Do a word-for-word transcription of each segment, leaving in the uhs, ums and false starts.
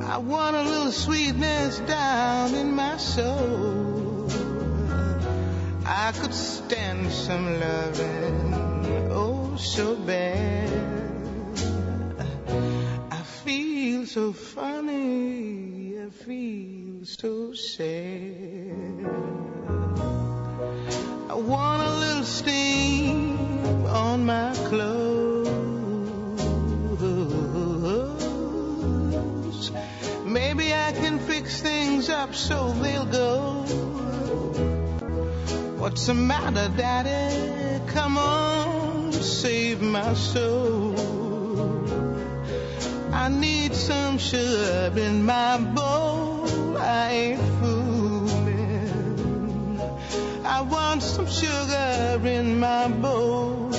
I want a little sweetness down in my soul. I could stand some loving, oh, so bad. I feel so funny, I feel so sad. I want a little steam on my clothes. Maybe I can fix things up so they'll go. What's the matter, Daddy? Come on, save my soul. I need some sugar in my bowl. I ain't fooling. I want some sugar in my bowl.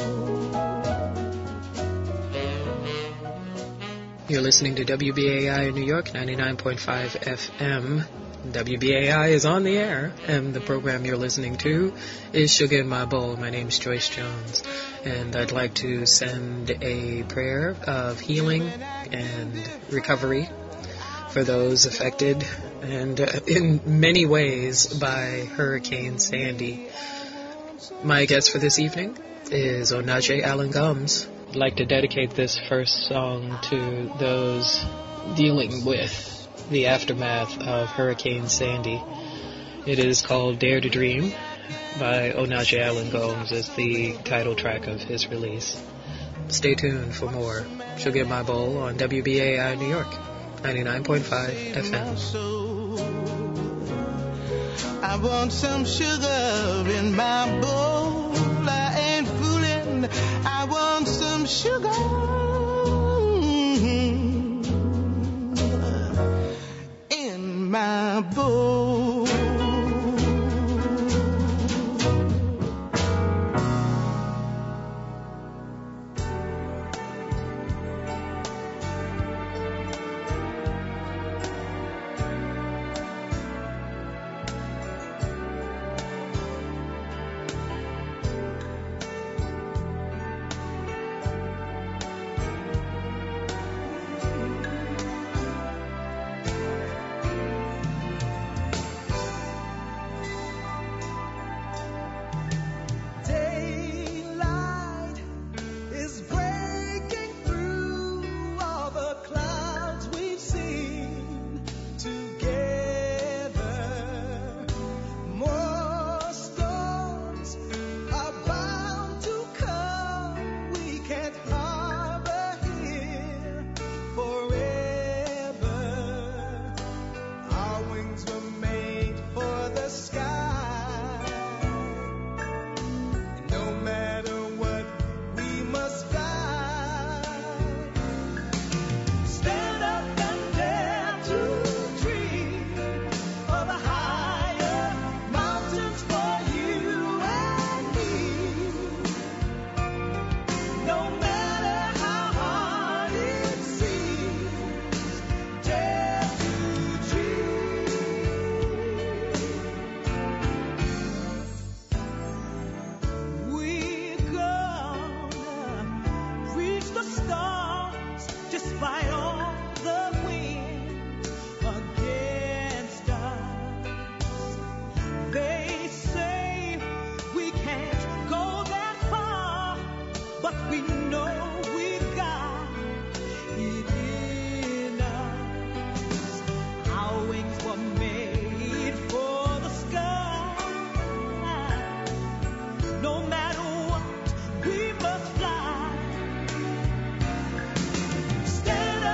You're listening to W B A I in New York, ninety-nine point five F M. W B A I is on the air, and the program you're listening to is Sugar in My Bowl. My name's Joyce Jones, and I'd like to send a prayer of healing and recovery for those affected, and uh, in many ways, by Hurricane Sandy. My guest for this evening is Onaje Allen Gums. I'd like to dedicate this first song to those dealing with the aftermath of Hurricane Sandy. It is called Dare to Dream by Onaje Allen Gums as the title track of his release. Stay tuned for more Sugar in My Bowl on W B A I New York, ninety-nine point five F M. I want some sugar in my bowl. I ain't fooling. I want some sugar in my bowl. Stand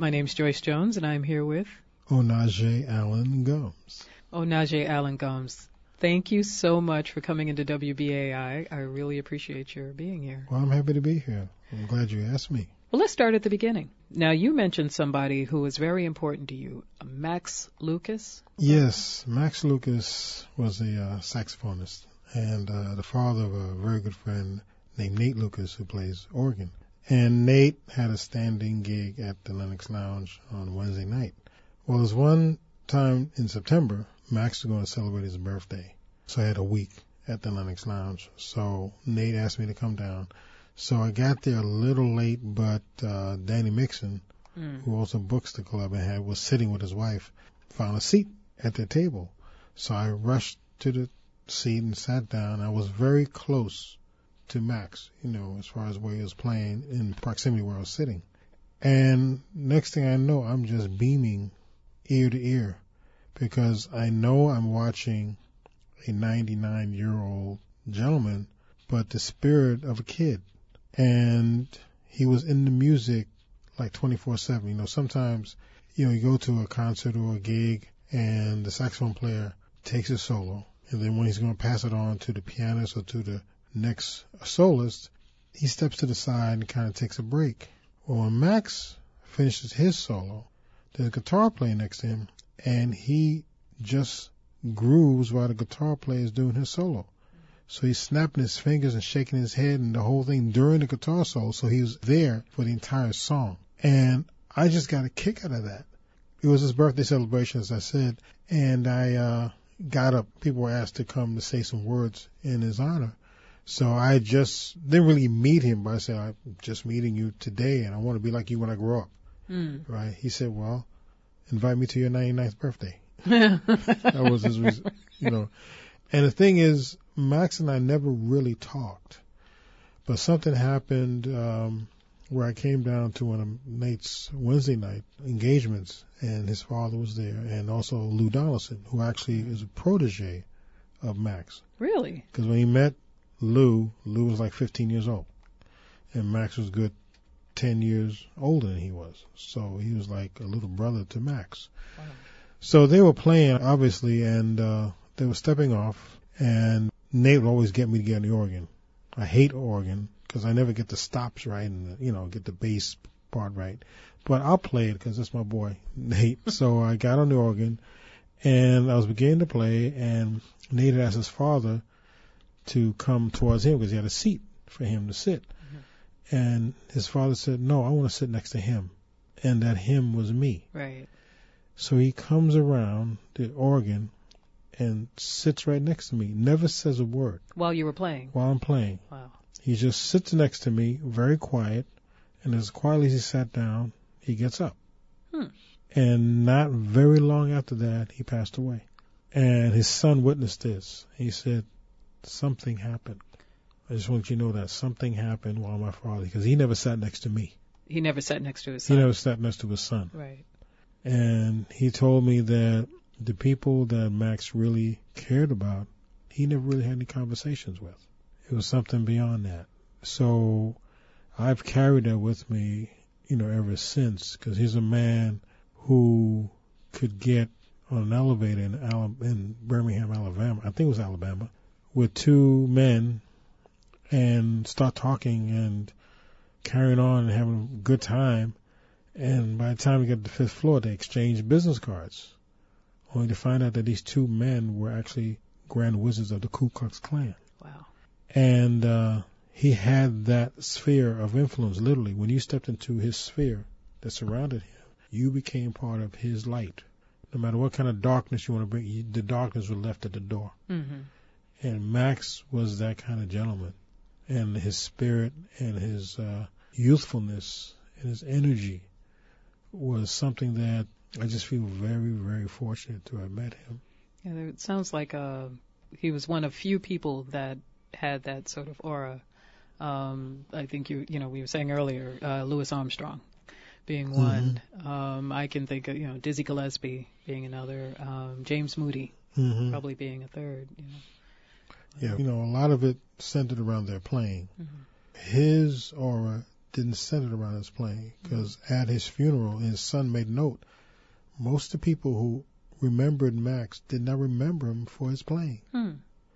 My name's Joyce Jones, and I'm here with Onaje Allen Gums. Onaje Allen Gums. Thank you so much for coming into W B A I. I really appreciate your being here. Well, I'm happy to be here. I'm glad you asked me. Well, let's start at the beginning. Now, you mentioned somebody who was very important to you, Max Lucas. Yes, Max Lucas was a uh, saxophonist and uh, the father of a very good friend named Nate Lucas, who plays organ. And Nate had a standing gig at the Lenox Lounge on Wednesday night. Well, there's one time in September, Max was going to celebrate his birthday. So I had a week at the Lenox Lounge. So Nate asked me to come down. So I got there a little late, but uh, Danny Mixon, mm. who also books the club and had, was sitting with his wife, found a seat at their table. So I rushed to the seat and sat down. I was very close to Max, you know, as far as where he was playing, in proximity where I was sitting. And next thing I know, I'm just beaming ear to ear because I know I'm watching a ninety-nine-year-old gentleman, but the spirit of a kid. And he was in the music like twenty-four seven. You know, sometimes, you know, you go to a concert or a gig and the saxophone player takes a solo, and then when he's going to pass it on to the pianist or to the next soloist, he steps to the side and kind of takes a break. Well, when Max finishes his solo, there's a guitar player next to him, and he just grooves while the guitar player is doing his solo. So he's snapping his fingers and shaking his head and the whole thing during the guitar solo, so he was there for the entire song. And I just got a kick out of that. It was his birthday celebration, as I said, and I uh, got up. People were asked to come to say some words in his honor. So I just didn't really meet him, but I said, I'm just meeting you today, and I want to be like you when I grow up. Mm. Right? He said, well, invite me to your ninety-ninth birthday. That was his reason, you know. And the thing is, Max and I never really talked. But something happened um, where I came down to one of Nate's Wednesday night engagements, and his father was there, and also Lou Donaldson, who actually is a protege of Max. Really? Because when he met Lou, Lou was like fifteen years old, and Max was good ten years older than he was. So he was like a little brother to Max. Wow. So they were playing, obviously, and uh, they were stepping off, and Nate would always get me to get on the organ. I hate organ because I never get the stops right and, the, you know, get the bass part right. But I'll play it because that's my boy, Nate. So I got on the organ, and I was beginning to play, and Nate had asked his father to come towards him because he had a seat for him to sit. Mm-hmm. And his father said, no, I want to sit next to him. And that him was me. Right. So he comes around the organ and sits right next to me, never says a word. While you were playing? While I'm playing. Wow. He just sits next to me, very quiet, and as quietly as he sat down, he gets up. Hmm. And not very long after that, he passed away. And his son witnessed this. He said, something happened. I just want you to know that something happened while my father, because he never sat next to me. He never sat next to his son. He never sat next to his son. Right. And he told me that the people that Max really cared about, he never really had any conversations with. It was something beyond that. So I've carried that with me, you know, ever since, because he's a man who could get on an elevator in, Alabama, in Birmingham, Alabama, I think it was Alabama, with two men and start talking and carrying on and having a good time. And by the time we get to the fifth floor, they exchanged business cards, only to find out that these two men were actually Grand Wizards of the Ku Klux Klan. Wow. And uh, he had that sphere of influence, literally. When you stepped into his sphere that surrounded him, you became part of his light. No matter what kind of darkness you want to bring, you, the darkness was left at the door. Mm-hmm. And Max was that kind of gentleman. And his spirit and his uh, youthfulness and his energy was something that I just feel very, very fortunate to have met him. Yeah, it sounds like uh, he was one of few people that had that sort of aura. Um, I think you, you know, we were saying earlier, uh, Louis Armstrong being one. Mm-hmm. Um, I can think of, you know, Dizzy Gillespie being another. Um, James Moody mm-hmm. probably being a third. You know. Yeah, you know, a lot of it centered around their playing. Mm-hmm. His aura didn't center around his playing, because at his funeral, his son made note, most of the people who remembered Max did not remember him for his playing. Hmm.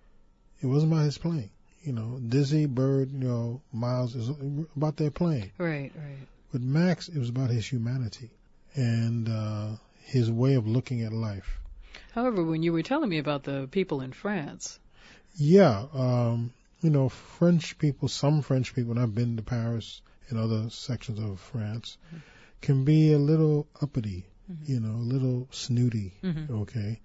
It wasn't about his playing. You know, Dizzy, Bird, you know, Miles, is about their playing. Right, right. But Max, it was about his humanity and uh, his way of looking at life. However, when you were telling me about the people in France. Yeah, um, you know, French people, some French people, and I've been to Paris and other sections of France, mm-hmm. can be a little uppity, mm-hmm. you know, a little snooty, mm-hmm. okay?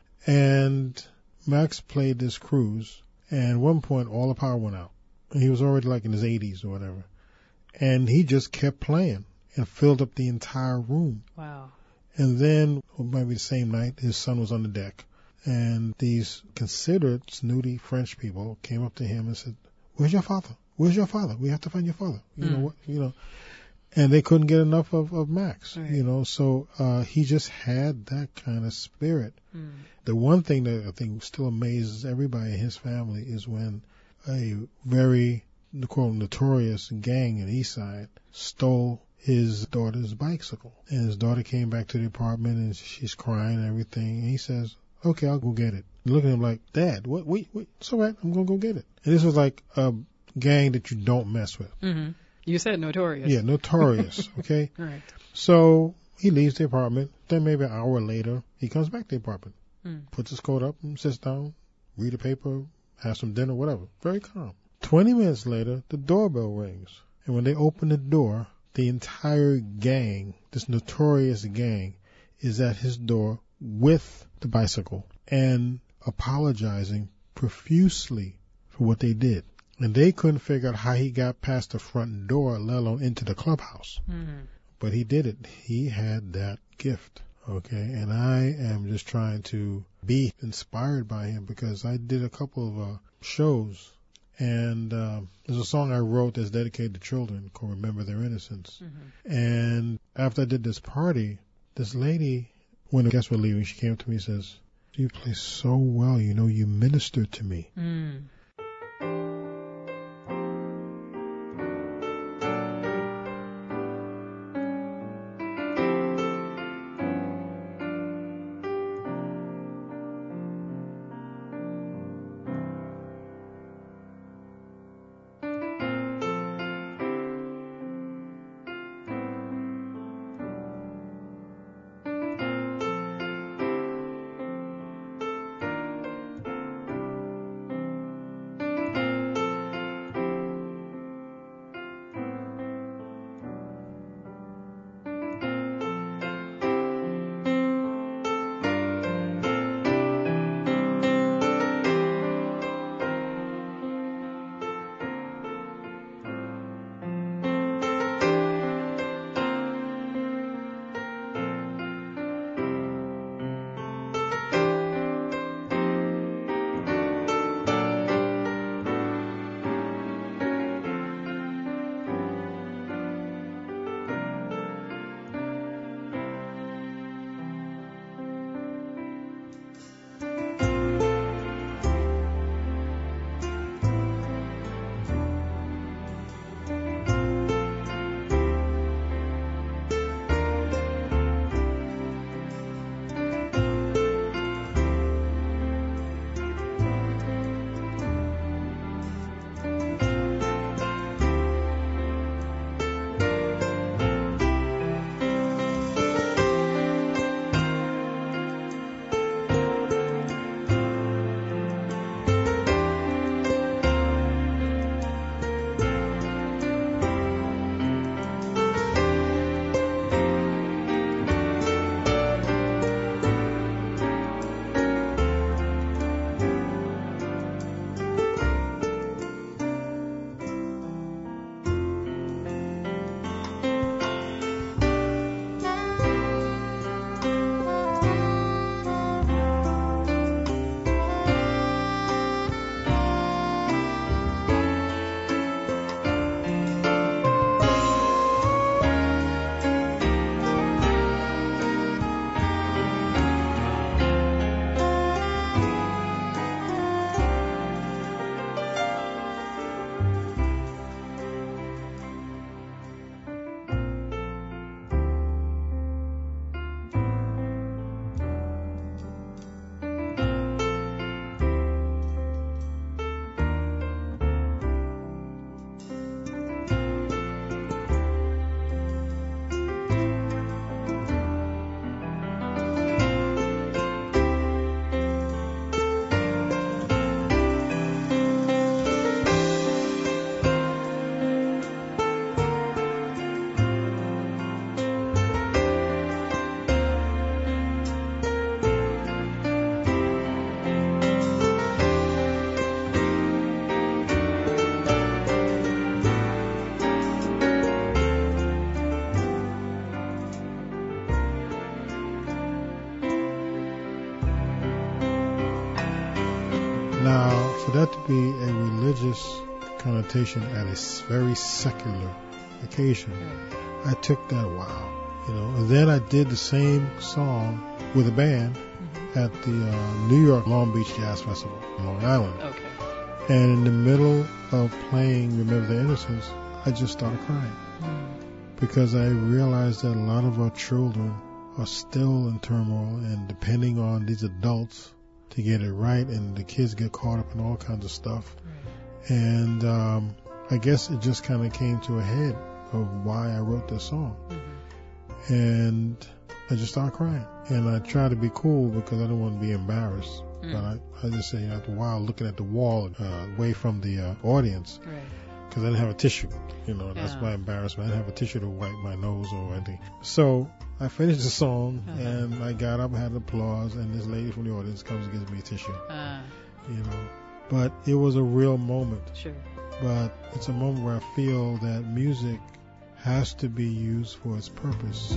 And Max played this cruise, and at one point, all the power went out. He was already like in his eighties or whatever. And he just kept playing and filled up the entire room. Wow. And then, or maybe the same night, his son was on the deck. And these considered snooty French people came up to him and said, "Where's your father? Where's your father? We have to find your father." You mm. know what? You know, and they couldn't get enough of, of Max. Right. You know, so uh, he just had that kind of spirit. Mm. The one thing that I think still amazes everybody in his family is when a very quote notorious gang in East Side stole his daughter's bicycle, and his daughter came back to the apartment and she's crying and everything. And he says, "Okay, I'll go get it." Look at him like, "Dad, what? Wait, wait, it's all right. I'm gonna go get it." And this was like a gang that you don't mess with. Mm-hmm. You said notorious. Yeah, notorious. Okay. Right. So he leaves the apartment. Then maybe an hour later, he comes back to the apartment, mm. puts his coat up, and sits down, read a paper, has some dinner, whatever. Very calm. Twenty minutes later, the doorbell rings, and when they open the door, the entire gang, this notorious gang, is at his door with the bicycle and apologizing profusely for what they did. And they couldn't figure out how he got past the front door, let alone into the clubhouse. Mm-hmm. But he did it. He had that gift. Okay. And I am just trying to be inspired by him, because I did a couple of uh, shows. And uh, there's a song I wrote that's dedicated to children called Remember Their Innocence. Mm-hmm. And after I did this party, this lady, when the guests were leaving, she came to me and says, "You play so well. You know, you ministered to me." Mm. Now, for that to be a religious connotation at a s- very secular occasion, I took that, wow. You know, and then I did the same song with a band Mm-hmm. at the uh, New York Long Beach Jazz Festival in Long Island. Okay. And in the middle of playing Remember the Innocence, I just started crying. Mm. Because I realized that a lot of our children are still in turmoil and depending on these adults to get it right, and the kids get caught up in all kinds of stuff. Right. And um, I guess it just kind of came to a head of why I wrote this song. Mm-hmm. And I just started crying. And I tried to be cool because I didn't want to be embarrassed. Mm. But I, I just say, after a while, looking at the wall uh, away from the uh, audience, Right. because I didn't have a tissue. You know, that's Yeah. my embarrassment. I didn't have a tissue to wipe my nose or anything. So I finished the song, Uh-huh. and I got up, had applause, and this lady from the audience comes and gives me a tissue. Uh, You know, but it was a real moment. sure. But it's a moment where I feel that music has to be used for its purpose.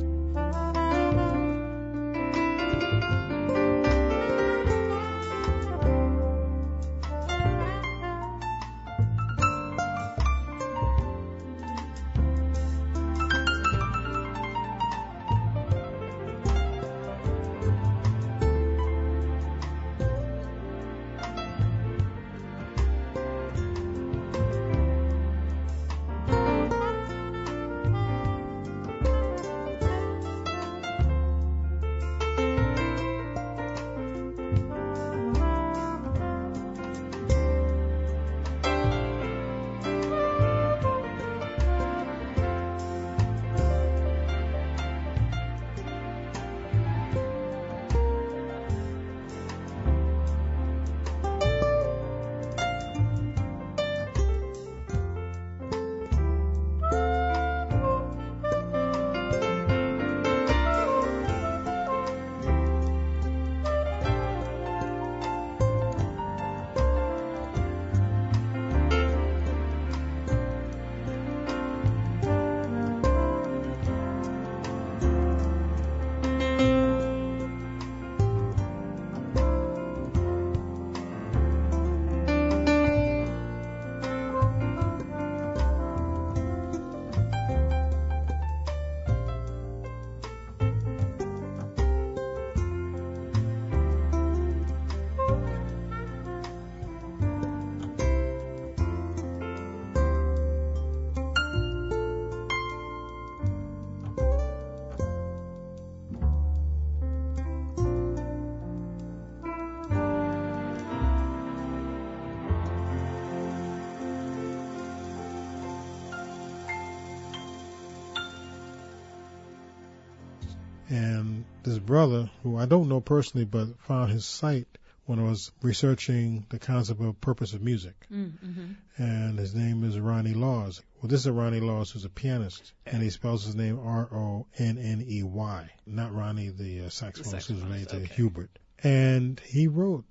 And this brother, who I don't know personally, but found his site when I was researching the concept of purpose of music. Mm-hmm. And his name is Ronnie Laws. Well, this is Ronnie Laws, who's a pianist, and he spells his name R O N N E Y, not Ronnie, the uh, saxophonist who's related to okay. Hubert. And he wrote,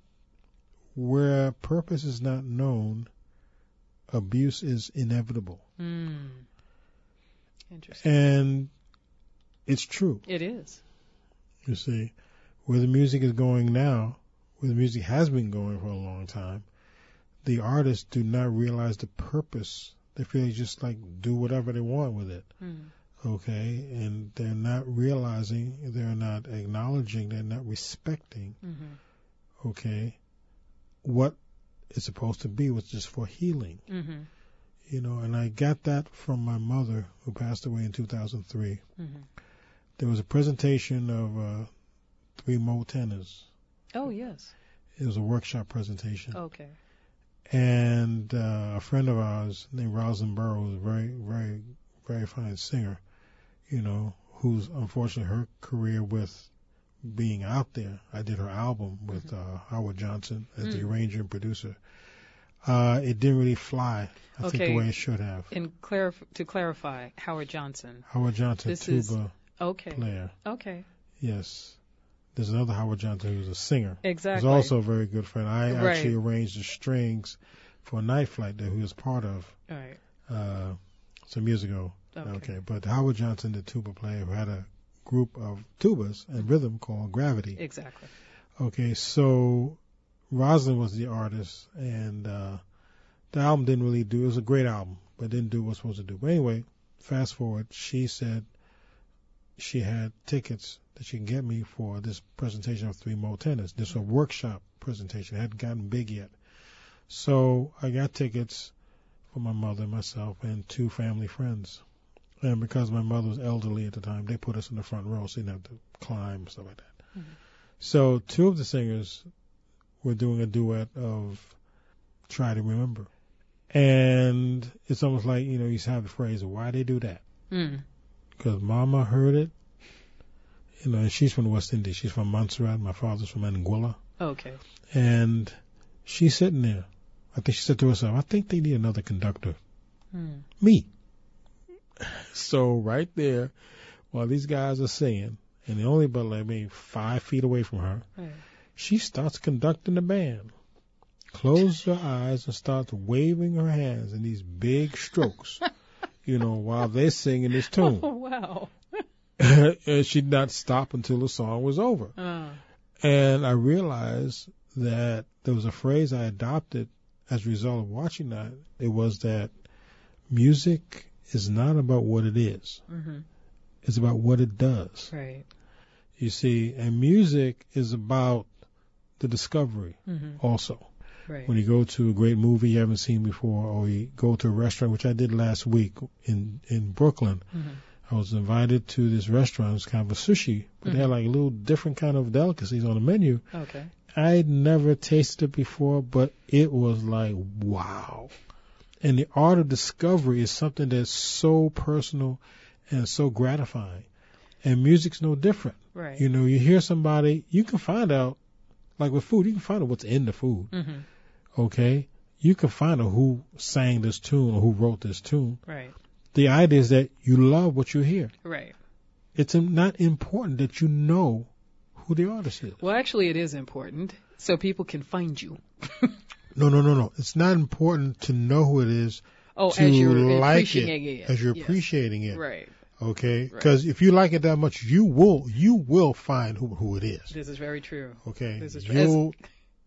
where purpose is not known, abuse is inevitable. Mm. Interesting. And it's true. It is. You see, where the music is going now, where the music has been going for a long time, the artists do not realize the purpose. They feel they just like do whatever they want with it. Mm. Okay? And they're not realizing, they're not acknowledging, they're not respecting, Mm-hmm. okay, what it's supposed to be, which is for healing. Mm-hmm. You know, and I got that from my mother, who passed away in two thousand three. Mm-hmm. There was a presentation of uh, three Mo tenors. Oh, yes. It was a workshop presentation. Okay. And uh, a friend of ours named Rosalyn Burrow, who's a very, very, very fine singer, you know, who's unfortunately her career with being out there. I did her album with uh, Howard Johnson as Mm. the arranger and producer. Uh, it didn't really fly, I Okay. think, the way it should have. And clarif- to clarify, Howard Johnson. Howard Johnson, This tuba is- Okay. player. Okay. Yes. There's another Howard Johnson who's a singer. Exactly. He's also a very good friend. I Right. actually arranged the strings for a night flight that he was part of All right. uh, some years ago. Okay. But Howard Johnson, the tuba player, who had a group of tubas and rhythm called Gravity. Exactly. Okay, so Rosalind was the artist, and uh, the album didn't really do. It was a great album, but didn't do what it was supposed to do. But anyway, fast forward, she said she had tickets that she can get me for this presentation of Three Mode Tennis. This was a workshop presentation. It hadn't gotten big yet. So I got tickets for my mother and myself and two family friends. And because my mother was elderly at the time, they put us in the front row so you didn't have to climb and stuff like that. Mm-hmm. So two of the singers were doing a duet of Try to Remember. And it's almost like, you know, you have the phrase, why they do that? Because mm. Mama heard it. You know, and she's from the West Indies. She's from Montserrat. My father's from Anguilla. Okay. And she's sitting there. I think she said to herself, I think they need another conductor. Mm. Me. So right there, while these guys are singing, and they're only about like maybe five feet away from her, right. She starts conducting the band. Closes her eyes and starts waving her hands in these big strokes, you know, while they're singing this tune. Oh, wow. And she'd not stop until the song was over. Uh. And I realized that there was a phrase I adopted as a result of watching that. It was that music is not about what it is. Mm-hmm. It's about what it does. Right. You see, and music is about the discovery mm-hmm. also. Right. When you go to a great movie you haven't seen before, or you go to a restaurant, which I did last week in, in Brooklyn. Mm-hmm. I was invited to this restaurant. It's kind of a sushi, but mm-hmm. they had like little different kind of delicacies on the menu. Okay. I'd never tasted it before, but it was like, wow. And the art of discovery is something that's so personal and so gratifying. And music's no different. Right. You know, you hear somebody, you can find out, like with food, you can find out what's in the food. Mm-hmm. Okay? You can find out who sang this tune or who wrote this tune. Right. The idea is that you love what you hear. Right. It's not important that you know who the artist is. Well, actually, it is important so people can find you. No, no, no, no. It's not important to know who it is. Oh, to as you're like appreciating it, it. As you're yes. appreciating it. Right. Okay? Because right. if you like it that much, you will you will find who, who it is. This is very true. Okay? This is true. You'll as...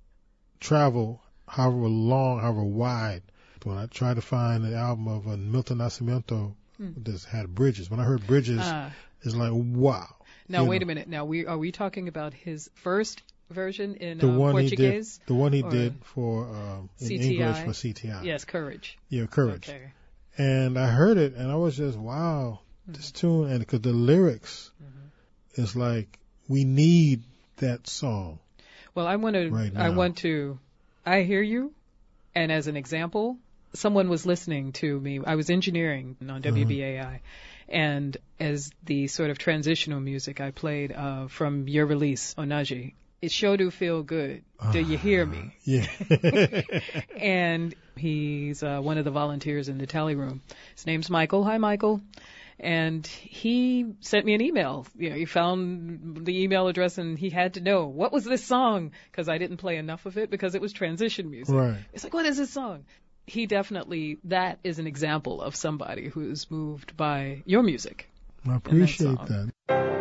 travel however long, however wide. When I tried to find an album of uh, Milton Nascimento hmm. that had Bridges, when I heard Bridges, uh, it's like, wow. Now, you wait know. a minute. Now, we are we talking about his first version in the uh, one Portuguese? He did, the one he did for um, in C T I? English for C T I. Yes, Courage. Yeah, Courage. Okay. And I heard it, and I was just, wow, mm-hmm. this tune, and because the lyrics mm-hmm. is like, we need that song. Well, I want to, right now. I want to, I hear you, and as an example, someone was listening to me. I was engineering on W B A I, mm-hmm. and as the sort of transitional music I played uh, from your release, Onaji, it sure do feel good. Uh, do you hear me? Yeah. And he's uh, one of the volunteers in the tally room. His name's Michael. Hi, Michael. And he sent me an email. You know, he found the email address and he had to know, what was this song? Because I didn't play enough of it because it was transition music. Right. It's like, what is this song? He definitely, that is an example of somebody who's moved by your music. I appreciate that. that.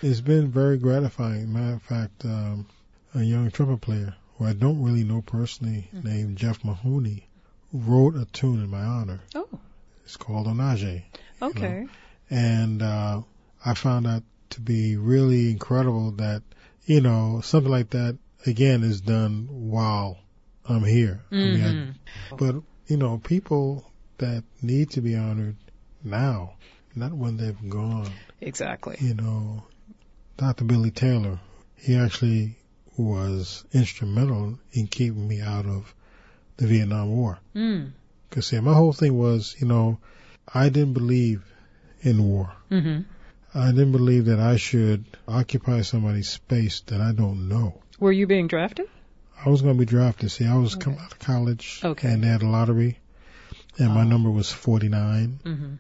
It's been very gratifying. Matter of fact, um, a young trumpet player who I don't really know personally, mm-hmm. named Jeff Mahoney, wrote a tune in my honor. Oh. It's called Onaje. Okay. You know? And uh, I found that to be really incredible that, you know, something like that, again, is done while I'm here. Mm-hmm. I mean, I, but, you know, people that need to be honored now, not when they've gone. Exactly. You know, Doctor Billy Taylor, he actually was instrumental in keeping me out of the Vietnam War. Mm. Because, see, my whole thing was, you know, I didn't believe in war. Mm-hmm. I didn't believe that I should occupy somebody's space that I don't know. Were you being drafted? I was going to be drafted. See, I was okay. coming out of college, okay. and they had a lottery, and oh. my number was forty-nine. Mm-hmm.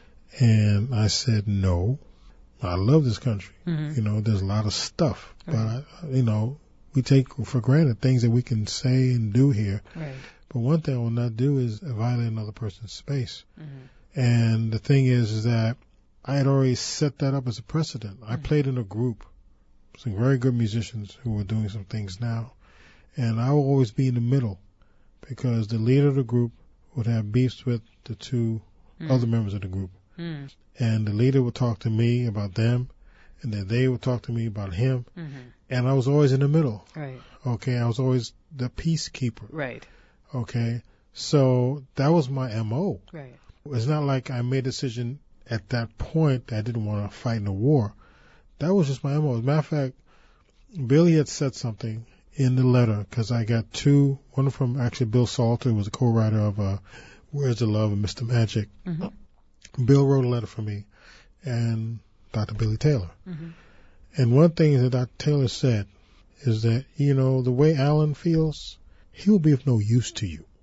And I said, no, I love this country. Mm-hmm. You know, there's a lot of stuff, right. but, I, you know, we take for granted things that we can say and do here. Right. But one thing I will not do is violate another person's space. Mm-hmm. And the thing is, is that I had already set that up as a precedent. I mm-hmm. played in a group, some very good musicians who were doing some things now. And I will always be in the middle because the leader of the group would have beefs with the two mm-hmm. other members of the group. Mm-hmm. And the leader would talk to me about them, and then they would talk to me about him. Mm-hmm. And I was always in the middle. Right. Okay, I was always the peacekeeper. Right. Okay, so that was my M O. Right. It's not like I made a decision at that point that I didn't want to fight in a war. That was just my M O. As a matter of fact, Billy had said something in the letter, because I got two, one from actually Bill Salter, who was a co-writer of uh, Where's the Love of Mister Magic. Mm-hmm. Bill wrote a letter for me, and Doctor Billy Taylor. Mm-hmm. And one thing that Doctor Taylor said is that, you know, the way Alan feels, he will be of no use to you.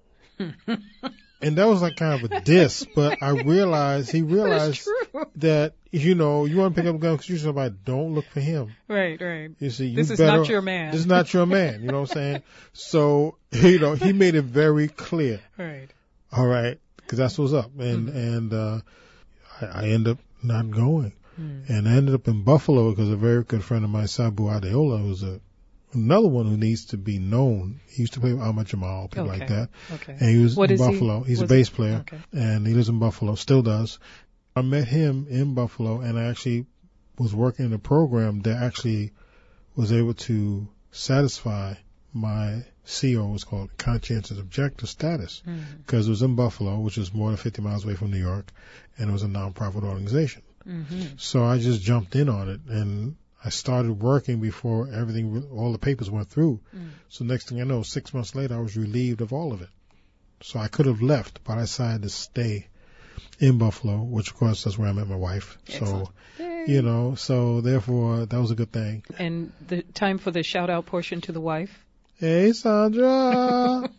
And that was like kind of a diss, but I realized, he realized that, you know, you want to pick up a gun because you're somebody, don't look for him. Right, right. You see, you this is better, not your man. This is not your man, you know what I'm saying? So, you know, he made it very clear. Right. All right, because that's what's up. And, mm-hmm. and, uh, I, I ended up not going. Mm. And I ended up in Buffalo because a very good friend of mine, Sabu Adeola, who's a another one who needs to be known. He used to play with Ahmad Jamal, people okay. like that. Okay. And he was what in is Buffalo. He? He's was a bass he? player. Okay. And he lives in Buffalo, still does. I met him in Buffalo, and I actually was working in a program that actually was able to satisfy my C O, was called conscientious objector status, because mm-hmm. it was in Buffalo, which is more than fifty miles away from New York, and it was a nonprofit organization. Mm-hmm. So I just jumped in on it, and I started working before everything, all the papers went through. Mm. So next thing I know, six months later, I was relieved of all of it. So I could have left, but I decided to stay in Buffalo, which of course that's where I met my wife. Excellent. So, Yay. you know, so therefore that was a good thing. And the time for the shout out portion to the wife? Hey, Sandra.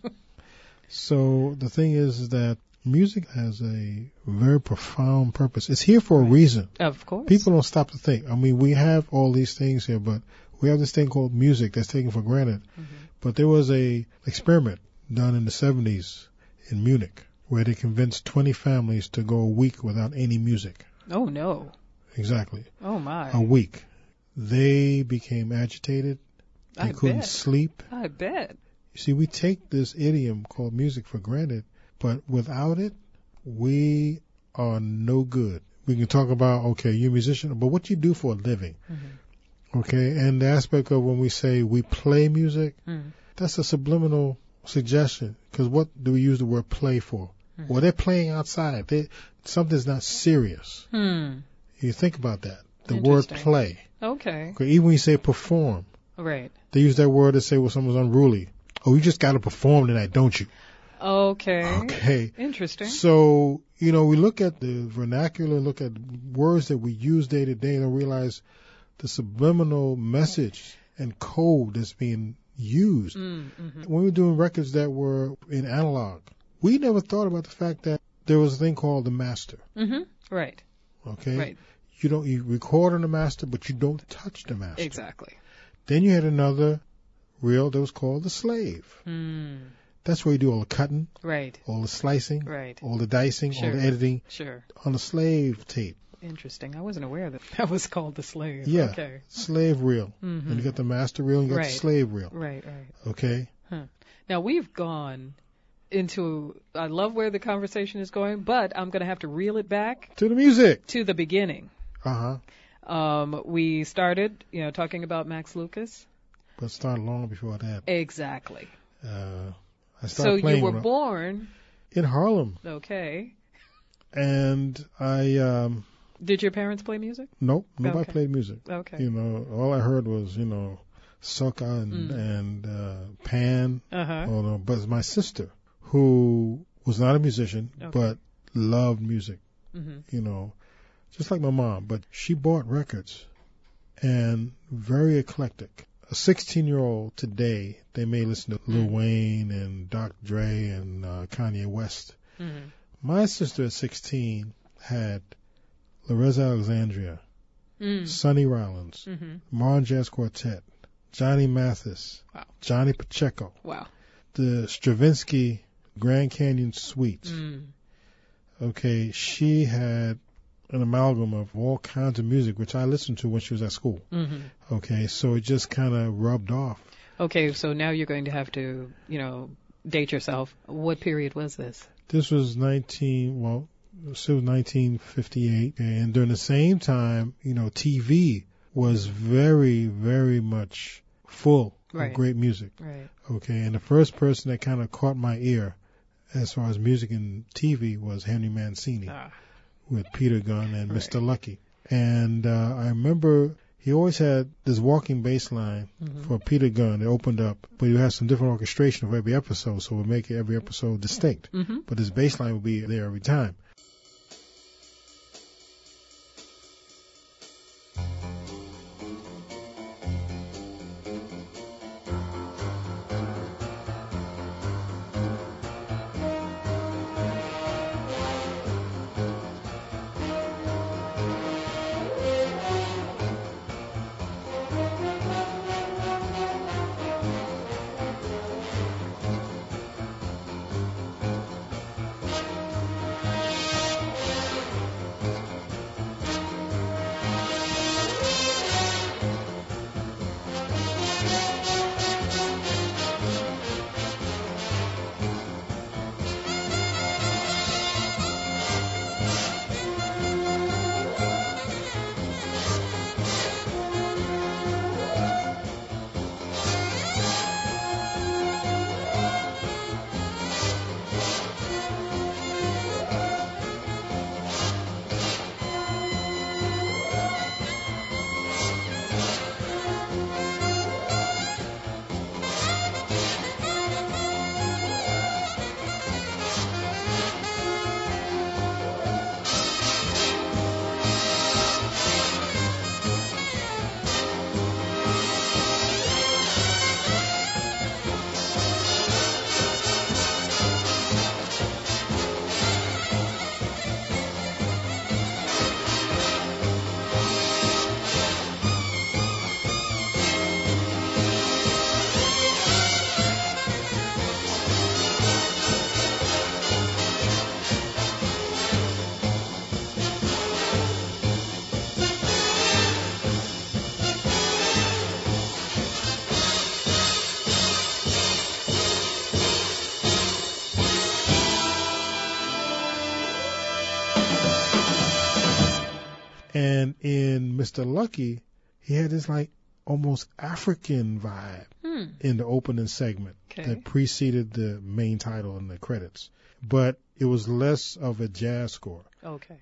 So the thing is, is that music has a very profound purpose. It's here for right. a reason. Of course. People don't stop to think. I mean, we have all these things here, but we have this thing called music that's taken for granted. Mm-hmm. But there was a experiment done in the seventies in Munich where they convinced twenty families to go a week without any music. Oh, no. Exactly. Oh, my. A week. They became agitated. They I couldn't bet. sleep. I bet. You see, we take this idiom called music for granted, but without it, we are no good. We can talk about, okay, you're a musician, but what you do for a living, mm-hmm. okay? And the aspect of when we say we play music, mm-hmm. that's a subliminal suggestion, because what do we use the word play for? Mm-hmm. Well, they're playing outside. They, something's not serious. Hmm. You think about that. The word play. Okay. Okay. Even when you say perform. Right. They use that word to say, well, someone's unruly. Oh, you just got to perform tonight, don't you? Okay. Okay. Interesting. So, you know, we look at the vernacular, look at words that we use day to day, and realize the subliminal message and code that's being used. Mm, mm-hmm. When we were doing records that were in analog, we never thought about the fact that there was a thing called the master. Mm-hmm. Right. Okay. Right. You don't, you record on the master, but you don't touch the master. Exactly. Then you had another reel that was called the slave. Mm. That's where you do all the cutting, right, all the slicing, right, all the dicing, sure. all the editing, sure, on the slave tape. interesting. I wasn't aware that that was called the slave. Yeah, Okay. slave reel. Mm-hmm. And you got the master reel and you got Right. the slave reel. Right, right. Okay? Huh. Now, we've gone into, I love where the conversation is going, but I'm going to have to reel it back To the music. to the beginning. Uh-huh. Um, we started, you know, talking about Max Lucas. But started long before that. Exactly. Uh, I So started playing you were when I- born, in Harlem. okay. And I, um, Did your parents play music? nope, nobody Okay. played music. Okay. You know, all I heard was, you know, soca and, Mm. and uh, pan. Uh-huh. Oh, no, but it's my sister, who was not a musician, Okay. but loved music, Mm-hmm. you know, just like my mom. But she bought records and very eclectic. A sixteen-year-old today, they may listen to Lil Mm. Wayne and Doctor Dre and uh, Kanye West. Mm-hmm. My sister at sixteen had Loretta Alexandria, Mm. Sonny Rollins, Mm-hmm. Martin Jazz Quartet, Johnny Mathis, Wow. Johnny Pacheco, Wow. the Stravinsky Grand Canyon Suites. Mm. Okay, she had an amalgam of all kinds of music, which I listened to when she was at school. Mm-hmm. Okay, so it just kind of rubbed off. Okay, so now you're going to have to, you know, date yourself. What period was this? This was nineteen, well, it was nineteen fifty-eight, and during the same time, you know, T V was very, very much full Right. of great music. Right. Okay, and the first person that kind of caught my ear as far as music and T V was Henry Mancini Ah. with Peter Gunn and Right. Mister Lucky. And uh, I remember he always had this walking bass line Mm-hmm. for Peter Gunn that opened up, but you had some different orchestration for every episode, so it would make every episode distinct. Mm-hmm. But his bass line would be there every time. And in Mister Lucky, he had this like almost African vibe Hmm. in the opening segment Okay. that preceded the main title and the credits. But it was less of a jazz score. Okay.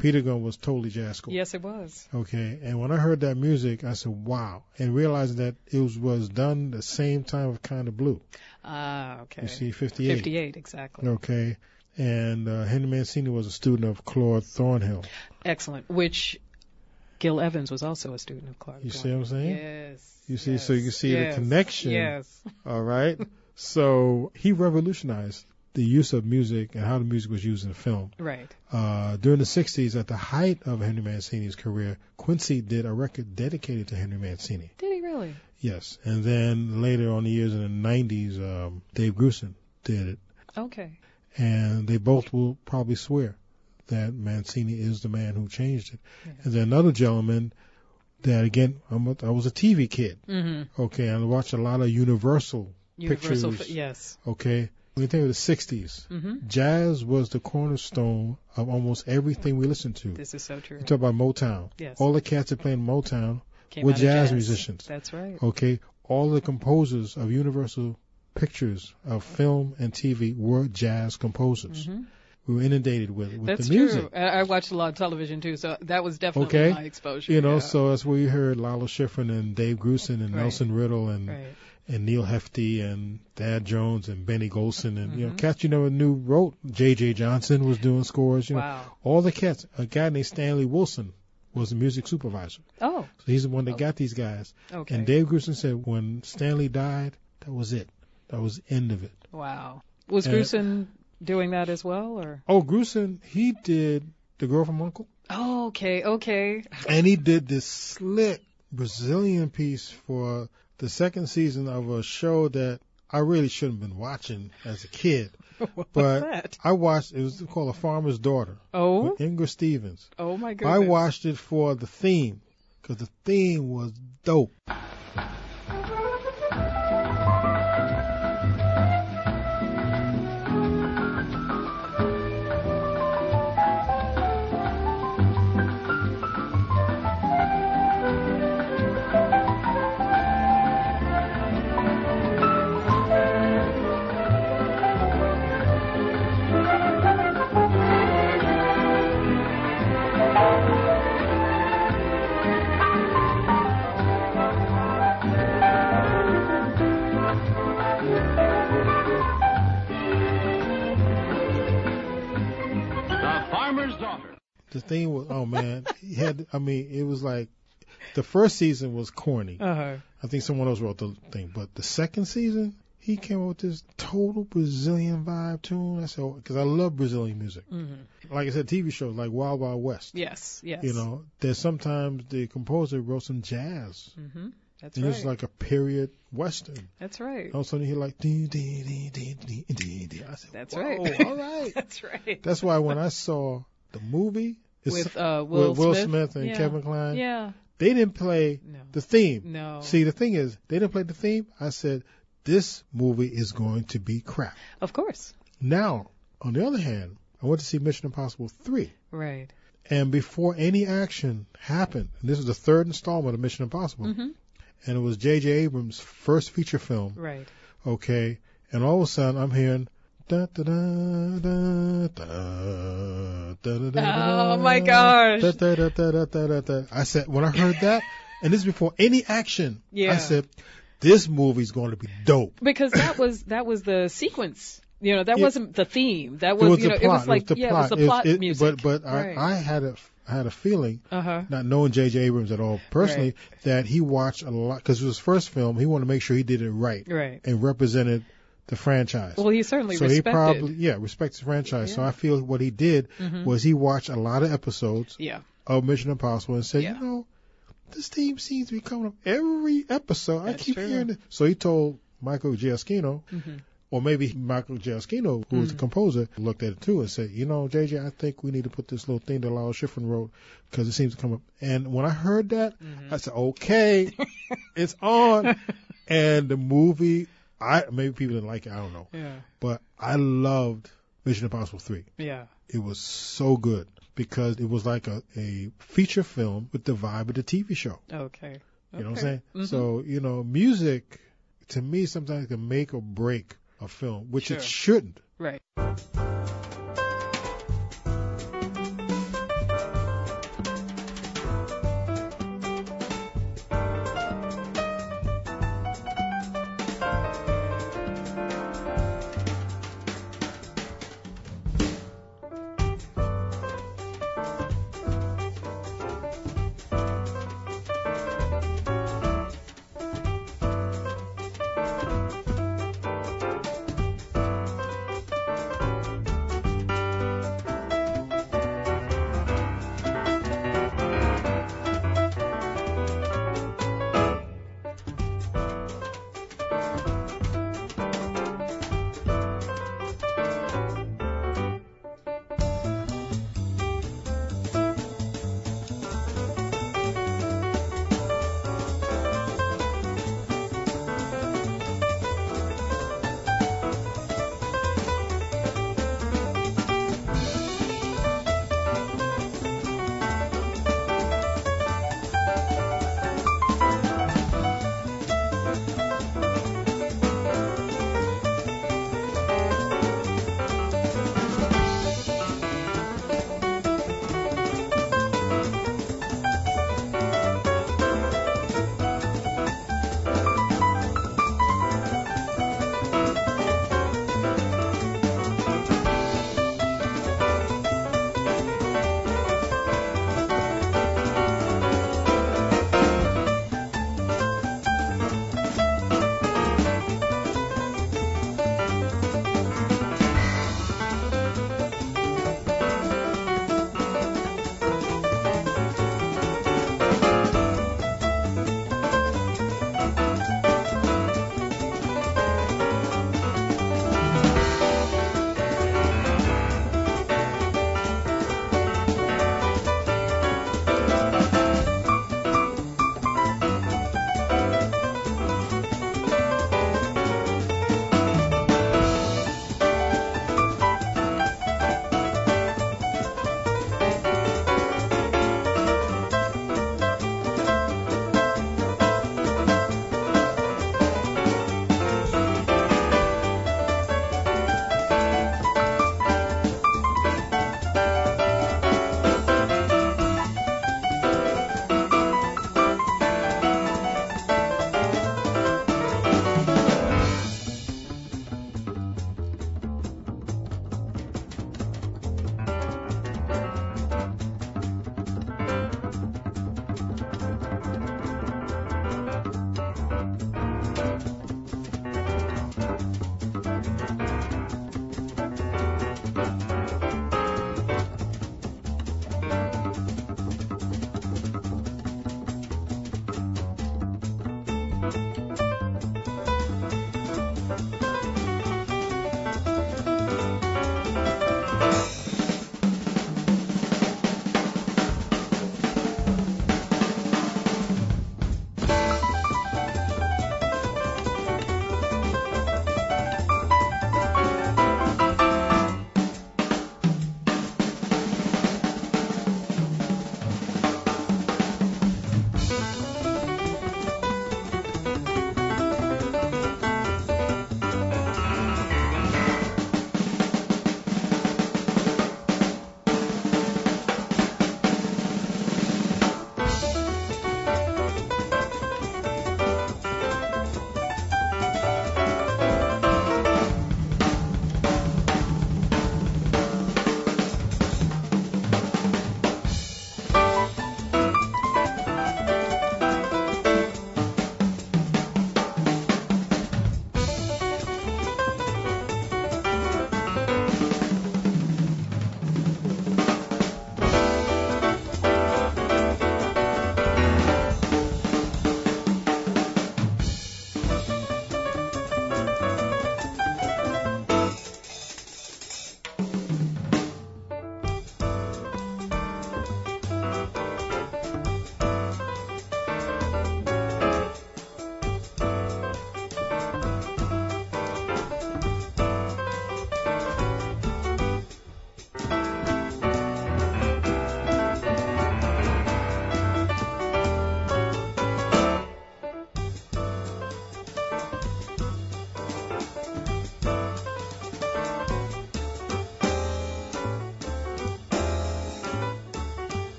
Peter Gunn was totally jazz score. Yes, it was. Okay, and when I heard that music, I said, wow, and realizing that it was, was done the same time of Kind of Blue. Ah, okay. You see, fifty-eight. fifty-eight, exactly. Okay, and uh, Henry Mancini was a student of Claude Thornhill. Excellent, which Gil Evans was also a student of Claude You Thornhill. see what I'm saying? Yes. You see, yes, so you can see yes, the connection. Yes. All right. So he revolutionized the use of music and how the music was used in film. Right. Uh, during the sixties, at the height of Henry Mancini's career, Quincy did a record dedicated to Henry Mancini. Did he really? Yes. And then later on the years in the nineties, um, Dave Grusin did it. Okay. And they both will probably swear that Mancini is the man who changed it. Yeah. And then another gentleman that, again, I'm a, I was a T V kid. Mm-hmm. Okay. I watched a lot of Universal, Universal, pictures. fi- yes. Okay. When you think of the sixties, Mm-hmm. jazz was the cornerstone of almost everything we listened to. This is so true. You talk about Motown. Yes. All the cats that played Motown Came were out of jazz, musicians. That's right. Okay. All the composers of Universal Pictures of film and T V were jazz composers. Mm-hmm. We were inundated with, with That's the music. true. I, I watched a lot of television too, so that was definitely Okay. my exposure. You know, yeah. so that's where you heard Lalo Schifrin and Dave Grusin and Right. Nelson Riddle and Right. and Neil Hefti and Thad Jones and Benny Golson and you know Mhm. cats you never knew wrote. J J Johnson was doing scores. You know, Wow. all the cats. A guy named Stanley Wilson was the music supervisor. Oh, So he's the one that Oh. got these guys. okay. And Dave Grusin said when Stanley died, that was it. That was the end of it. Wow. Was And- Grusin doing that as well, or? Oh, Grusin, he did The Girl from Uncle. Oh, okay, okay. And he did this slick Brazilian piece for the second season of a show that I really shouldn't have been watching as a kid. What's But that? I watched, it was called A Farmer's Daughter Oh, with Ingrid Stevens. oh my goodness. I watched it for the theme because the theme was dope. The Farmer's Daughter. The theme was, oh man, he had, I mean, it was like, the first season was corny. Uh-huh. I think someone else wrote the thing. But the second season, he came up with this total Brazilian vibe tune. I said, because I love Brazilian music. Mm-hmm. Like I said, T V shows like Wild Wild West. Yes, yes. You know, there's sometimes the composer wrote some jazz. Mm-hmm. That's And right. it's like a period western. That's right. All of a sudden you hear like, dee, dee, dee, dee, dee, dee, dee. I said, That's whoa, right. all right. That's right. That's why when I saw the movie it's, With uh, Will, with Will Smith. Smith and yeah. Kevin Kline, Yeah. they didn't play No. the theme. No. See, the thing is, they didn't play the theme. I said, this movie is going to be crap. Of course. Now, on the other hand, I went to see Mission Impossible three. Right. And before any action happened, and this is the third installment of Mission Impossible, Mm-hmm. and it was J J Abrams' first feature film, Right. okay, and all of a sudden I'm hearing, da da da da da da da da. Oh, my gosh. Da, da, da, da, da, da, da, da. I said, when I heard that, and this is before any action, Yeah. I said, this movie's going to be dope. Because that was that was the sequence. You know, that Yeah. wasn't the theme. That It was, was you the know, plot. it was like it was the yeah, plot. it was the plot it- music. But but Right. I, I had a I had a feeling, Uh-huh. not knowing J J Abrams at all personally, Right. that he watched a lot because it was his first film. He wanted to make sure he did it right Right. and represented the franchise. Well, he certainly so respected. he probably yeah respects the franchise. So Yeah. I feel what he did Mhm. was he watched a lot of episodes Yeah. of Mission Impossible and said, Yeah. you know, this theme seems to be coming up every episode. I That's keep true. hearing it. So he told Michael Giacchino, Mm-hmm. or maybe Michael Giacchino, who was the Mhm. composer, looked at it too and said, you know, J J, I think we need to put this little thing that Lalo Schifrin wrote because it seems to come up. And when I heard that, Mhm. I said, okay, it's on. And the movie, I maybe people didn't like it, I don't know. Yeah. But I loved Mission Impossible three. Yeah. It was so good because it was like a, a feature film with the vibe of the T V show. Okay. You know what I'm Okay. saying? Mhm. So, you know, music, to me, sometimes can make or break a film, which Sure. it shouldn't. Right.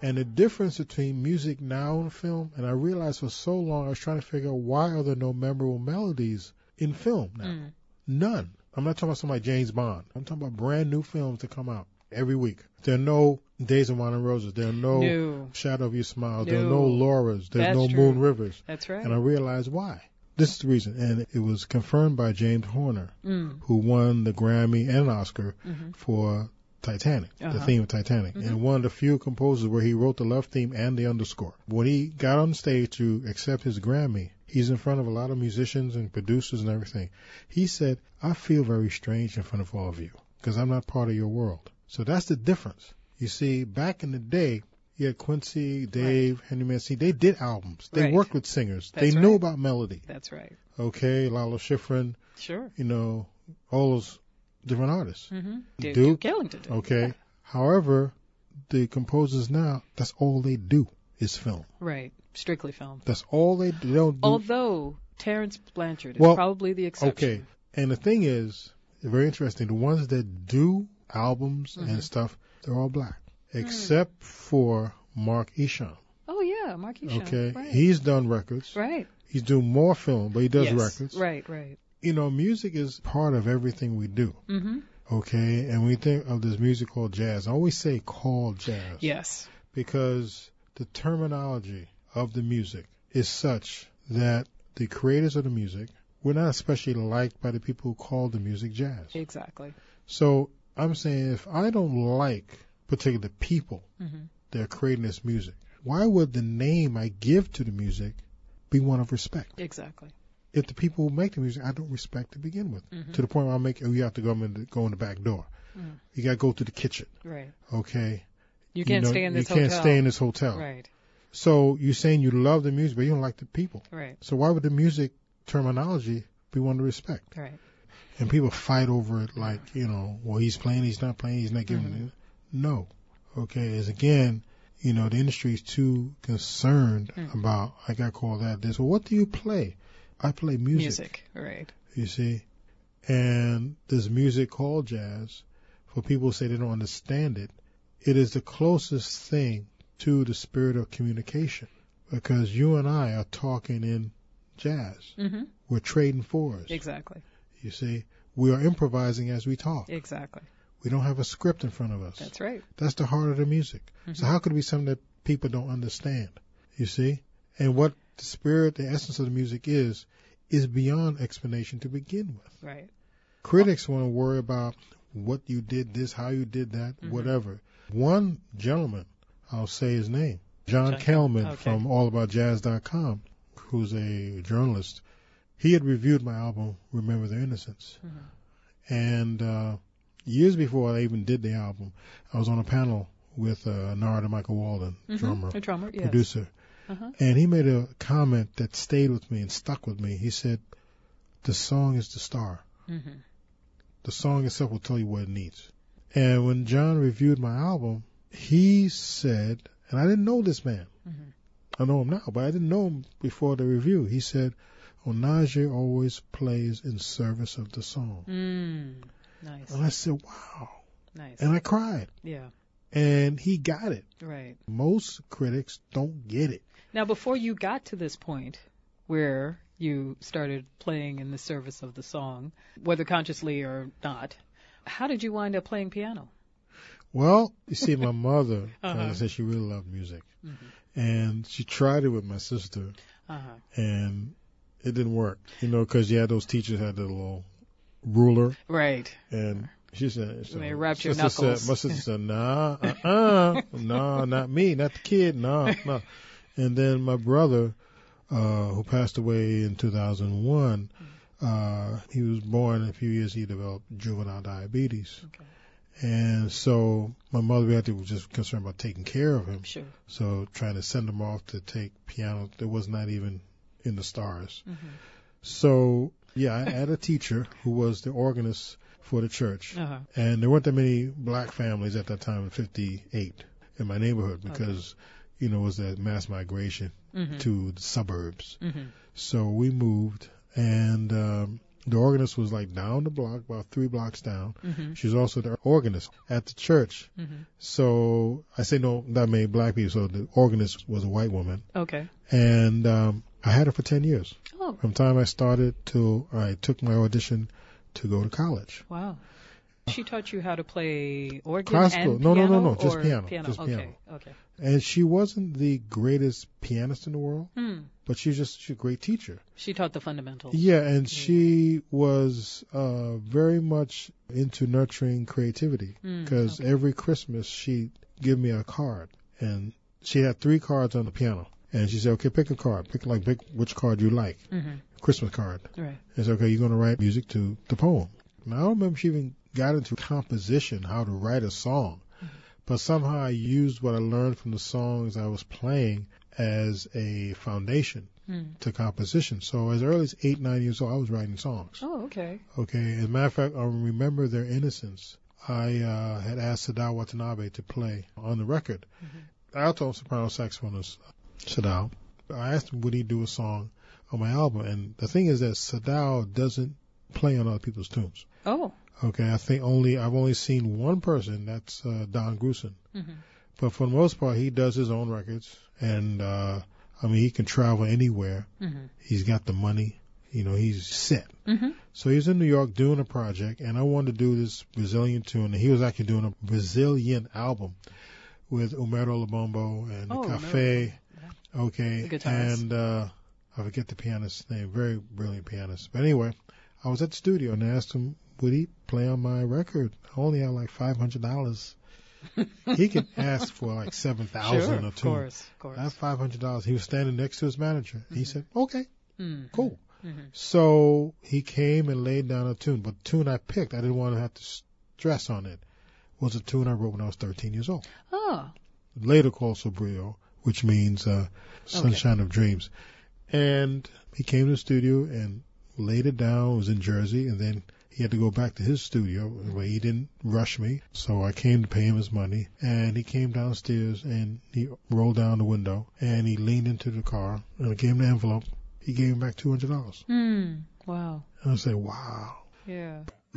And the difference between music now and film, and I realized for so long I was trying to figure out why are there no memorable melodies in film now? Mm. None. I'm not talking about something like James Bond. I'm talking about brand new films that come out every week. There are no Days of Wine and Roses. There are no, No. Shadow of Your Smile. No. There are no Lauras. There's That's no true. Moon Rivers. That's right. And I realized why. This is the reason. And it was confirmed by James Horner, Mm. who won the Grammy and an Oscar Mm-hmm. for Titanic, Uh-huh. the theme of Titanic, Mhm. and one of the few composers where he wrote the love theme and the underscore. When he got on stage to accept his Grammy, he's in front of a lot of musicians and producers and everything. He said, I feel very strange in front of all of you because I'm not part of your world. So that's the difference. You see, back in the day, you had Quincy, Dave, right. Henry Mancini. They did albums. They Right. worked with singers. That's they knew right. about melody. That's right. Okay, Lalo Schifrin, Sure. you know, all those different artists. Mm-hmm. Duke, Duke, Duke Ellington. did. Okay. Yeah. However, the composers now, that's all they do is film. Right. Strictly film. That's all they do. They don't do. Although Terrence Blanchard is Well, probably the exception. Okay. And the thing is, very interesting, the ones that do albums Mhm. and stuff, they're all black. Except for Mark Isham. Oh, yeah. Mark Isham. Okay. Right. He's done records. Right. He's doing more film, but he does yes. records. Right, right. You know, music is part of everything we do. Mm-hmm. Okay. And we think of this music called jazz. I always say called jazz. Yes. Because the terminology of the music is such that the creators of the music were not especially liked by the people who called the music jazz. Exactly. So I'm saying if I don't like particular people Mm-hmm. that are creating this music, why would the name I give to the music be one of respect? Exactly. If the people who make the music I don't respect to begin with, Mhm. to the point where I make oh, you have to go in the, go in the back door. Mm. You got to go to the kitchen. Right. Okay. You can't know, stay in this you hotel. can't stay in this hotel. Right. So you're saying you love the music, but you don't like the people. Right. So why would the music terminology be one to respect? Right. And people fight over it like, you know, well, he's playing, he's not playing, he's not giving Mhm. it. No. Okay, as again, you know, the industry is too concerned Mhm. about, I got called that, this. Well, what do you play? I play music. Music. Right. You see? And this music called jazz, for people who say they don't understand it, it is the closest thing to the spirit of communication. Because you and I are talking in jazz. Mm-hmm. We're trading fours. Exactly. You see? We are improvising as we talk. Exactly. We don't have a script in front of us. That's right. That's the heart of the music. Mm-hmm. So how could it be something that people don't understand? You see? And what the spirit, the essence of the music is, is beyond explanation to begin with. Right. Critics want to worry about what you did this, how you did that, Mhm. whatever. One gentleman, I'll say his name, John, John Kelman okay. from all about jazz dot com, who's a journalist, he had reviewed my album, Remember the Innocence. Mm-hmm. And uh, years before I even did the album, I was on a panel with uh, Narada Michael Walden, Mm-hmm. drummer, A drummer, yes. producer. Uh-huh. And he made a comment that stayed with me and stuck with me. He said, the song is the star. Mm-hmm. The song itself will tell you what it needs. And when John reviewed my album, he said, and I didn't know this man. Mm-hmm. I know him now, but I didn't know him before the review. He said, Onaje always plays in service of the song. Mm. Nice. And I said, wow. Nice. And I cried. Yeah. And he got it. Right. Most critics don't get it. Now, before you got to this point where you started playing in the service of the song, whether consciously or not, how did you wind up playing piano? Well, you see, my mother, Uh-huh. like I said, she really loved music. Mm-hmm. And she tried it with my sister, Uh-huh. and it didn't work. You know, because you had those teachers had the little ruler, Right. and she said, so They wrapped your sister knuckles. Said, my sister said, nah, uh-uh, no, not me, not the kid, no, no. And then my brother, uh, who passed away in two thousand one, uh, he was born in a few years, he developed juvenile diabetes. Okay. And so my mother we had to was just concerned about taking care of him. Sure. So trying to send him off to take piano that was not even in the stars. Mm-hmm. So yeah, I had a teacher who was the organist for the church. Uh-huh. And there weren't that many black families at that time in fifty-eight in my neighborhood because, okay. you know, it was that mass migration Mm-hmm. to the suburbs. Mm-hmm. So we moved and um, The organist was like down the block, about three blocks down. Mm-hmm. She was also the organist at the church. Mm-hmm. So I say no, not many black people. So the organist was a white woman. Okay. And um, I had her for ten years. Oh. From the time I started till I took my audition to go to college. Wow. She taught you how to play organ Classical. and No, piano? no, no, no, just or piano, piano. just okay. piano. Okay. And she wasn't the greatest pianist in the world, Hmm. but she was just she's a great teacher. She taught the fundamentals. Yeah, and she was uh, very much into nurturing creativity because Mm, okay. every Christmas she'd give me a card, and she had three cards on the piano, and she said, "Okay, pick a card. Pick like pick which card you like, Mm-hmm. Christmas card." Right. And said, "Okay, you're going to write music to the poem." Now I don't remember she even got into composition, how to write a song, mm-hmm. but somehow I used what I learned from the songs I was playing as a foundation Mm. to composition. So as early as eight, nine years old, I was writing songs. Oh, okay. Okay. As a matter of fact, I remember Their Innocence. I uh, had asked Sadao Watanabe to play on the record. Mm-hmm. Alto and soprano saxophonist Sadao. I asked him would he do a song on my album, and the thing is that Sadao doesn't play on other people's tunes. Oh. Okay. I think only I've only seen one person. That's uh, Don Grusin. Mm-hmm. But for the most part, he does his own records, and uh, I mean, he can travel anywhere. Mm-hmm. He's got the money. You know, he's set. Mm-hmm. So he's in New York doing a project, and I wanted to do this Brazilian tune, and he was actually doing a Brazilian album with Umero Lubombo and Oh, Cafe. Yeah. Okay, The guitarist. and uh, I forget the pianist's name. Very brilliant pianist. But anyway, I was at the studio and I asked him, would he play on my record? I only had like five hundred dollars. He could ask for like seven thousand Sure, a tune. of course, of course. I have five hundred dollars. He was standing next to his manager. Mm-hmm. He said, "Okay, mm-hmm. cool." Mm-hmm. So he came and laid down a tune. But the tune I picked, I didn't want to have to stress on it. Was a tune I wrote when I was thirteen years old. Oh. Later called Sobrio, which means uh, Sunshine okay. of Dreams. And he came to the studio and laid it down. It was in Jersey, and then he had to go back to his studio where he didn't rush me. So I came to pay him his money, and he came downstairs and he rolled down the window and he leaned into the car and I gave him the envelope. He gave him back two hundred dollars. Hmm. Wow. And I said, wow. Yeah.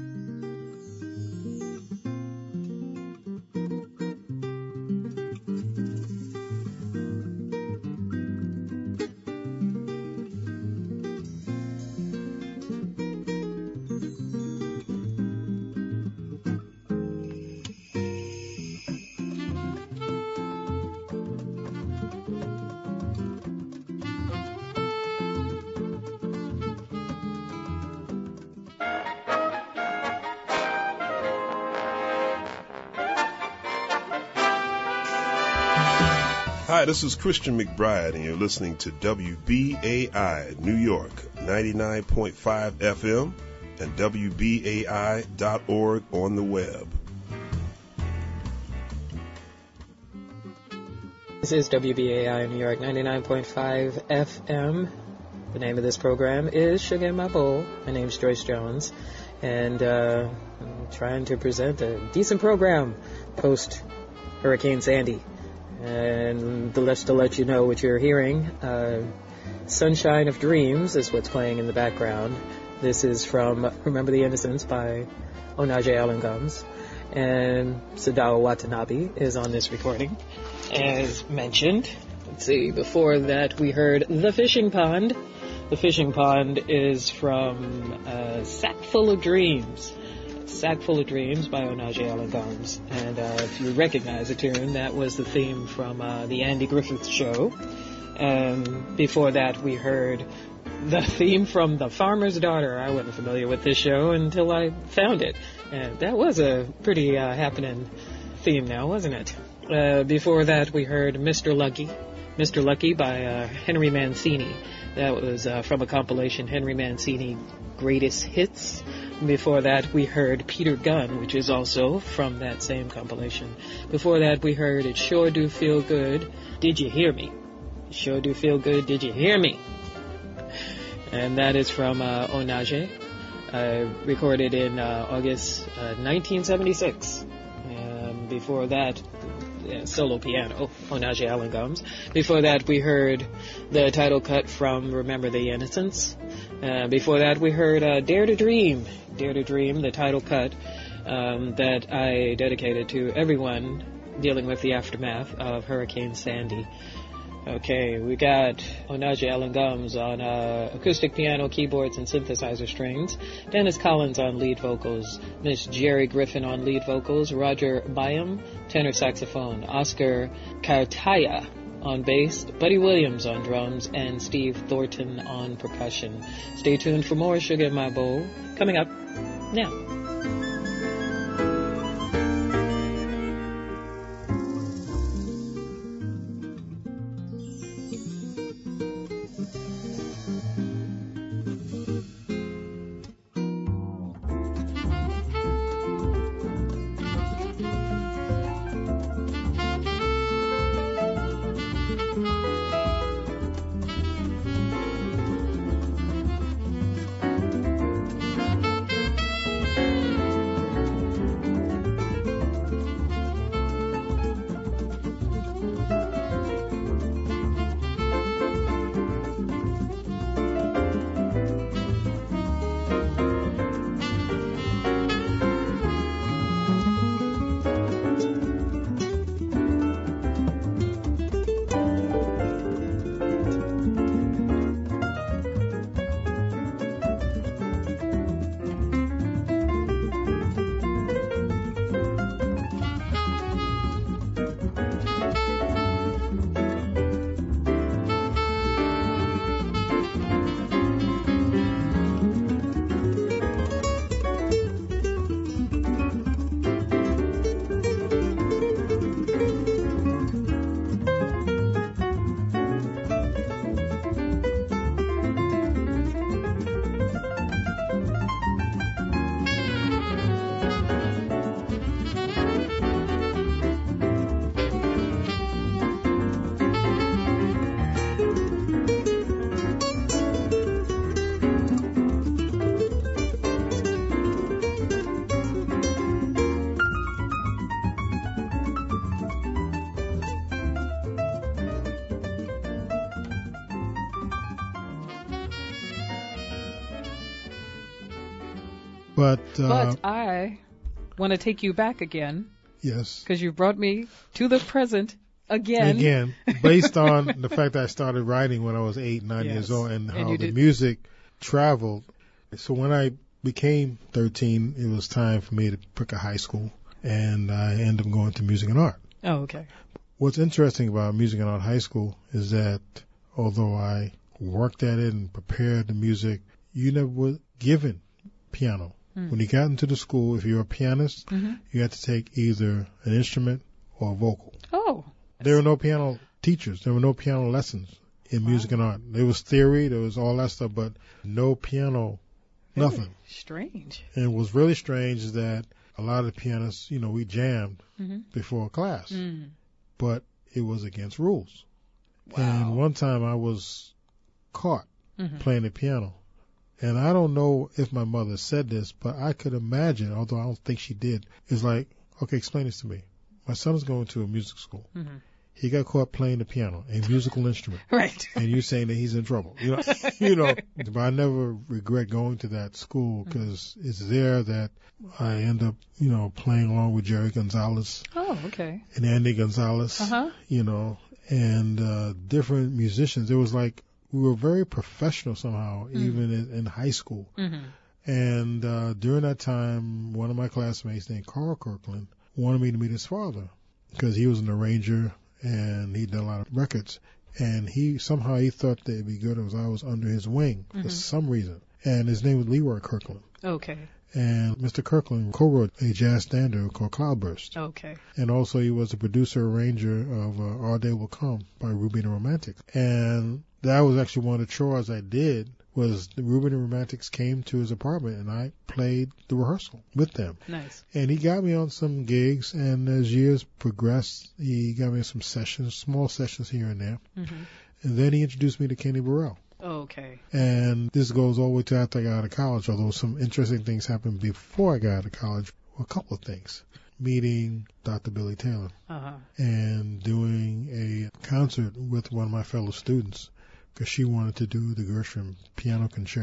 Hi, this is Christian McBride, and you're listening to W B A I New York, ninety-nine point five F M, and W B A I dot org on the web. This is W B A I New York, ninety-nine point five F M. The name of this program is Sugar in My Bowl. My name's Joyce Jones, and uh, I'm trying to present a decent program post Hurricane Sandy. And just to let you know what you're hearing, uh, Sunshine of Dreams is what's playing in the background. This is from Remember the Innocents by Onaje Allen Gums. And Sadao Watanabe is on this recording, as mentioned. Let's see, before that we heard The Fishing Pond. The Fishing Pond is from uh, Sack Full of Dreams. Sack Full of Dreams by Onaje Allen Gums. And uh, if you recognize the tune, that was the theme from uh, the Andy Griffith Show. And before that, we heard the theme from The Farmer's Daughter. I wasn't familiar with this show until I found it. And that was a pretty uh, happening theme now, wasn't it? Uh, before that, we heard Mister Lucky. Mister Lucky by uh, Henry Mancini. That was uh, from a compilation, Henry Mancini Greatest Hits. Before that, we heard Peter Gunn, which is also from that same compilation. Before that, we heard It Sure Do Feel Good, Did You Hear Me? It Sure Do Feel Good, Did You Hear Me? And that is from uh, Onaje, uh, recorded in uh, August uh, nineteen seventy-six. And before that, uh, solo piano, Onaje Allen Gums. Before that, we heard the title cut from Remember the Innocents. Uh, before that, we heard uh, Dare to Dream. Dare to Dream, the title cut um, that I dedicated to everyone dealing with the aftermath of Hurricane Sandy. Okay, we got Onaje Ellen Gums on uh, acoustic piano, keyboards, and synthesizer strings. Dennis Collins on lead vocals. Miss Jerry Griffin on lead vocals. Roger Byam, tenor saxophone. Oscar Cartaya on bass. Buddy Williams on drums. And Steve Thornton on percussion. Stay tuned for more Sugar in My Bowl coming up now. But, uh, but I want to take you back again. Yes. Because you brought me to the present again. Again, based on the fact that I started writing when I was eight, nine Yes. years old, and And how you the did- music traveled. So when I became thirteen, it was time for me to pick a high school, and I ended up going to music and art. Oh, okay. What's interesting about music and art high school is that although I worked at it and prepared the music, you never were given piano. Mm. When you got into the school, if you're a pianist, Mm-hmm. you had to take either an instrument or a vocal. Oh. There were no piano teachers. There were no piano lessons in Wow. music and art. There was theory, there was all that stuff, but no piano, Very nothing. Strange. And what was really strange is that a lot of the pianists, you know, we jammed Mm-hmm. before class, Mm. but it was against rules. Wow. And one time I was caught Mm-hmm. playing the piano. And I don't know if my mother said this, but I could imagine, although I don't think she did, it's like, okay, explain this to me. My son is going to a music school. Mm-hmm. He got caught playing the piano, a musical instrument. Right. And you're saying that he's in trouble. You know, you know. But I never regret going to that school because it's there that I end up, you know, playing along with Jerry Gonzalez Oh, okay. and Andy Gonzalez, Uh-huh. you know, and uh, different musicians. It was like we were very professional somehow, Mm. even in, in high school. Mm-hmm. And uh, during that time, one of my classmates named Carl Kirkland wanted me to meet his father because he was an arranger and he'd done a lot of records. And he somehow he thought that it'd be good if I was under his wing Mhm. for some reason. And his name was Leroy Kirkland. Okay. And Mister Kirkland co-wrote a jazz standard called Cloudburst. Okay. And also he was the producer arranger of uh, Our Day Will Come by Ruby and the Romantics. And that was actually one of the chores I did was the Ruby and the Romantics came to his apartment and I played the rehearsal with them. Nice. And he got me on some gigs, and as years progressed, he got me some sessions, small sessions here and there. Mm-hmm. And then he introduced me to Kenny Burrell. Okay. And this goes all the way to after I got out of college, although some interesting things happened before I got out of college. Well, a couple of things. Meeting Doctor Billy Taylor Uh-huh. and doing a concert with one of my fellow students because she wanted to do the Gershwin Piano Concerto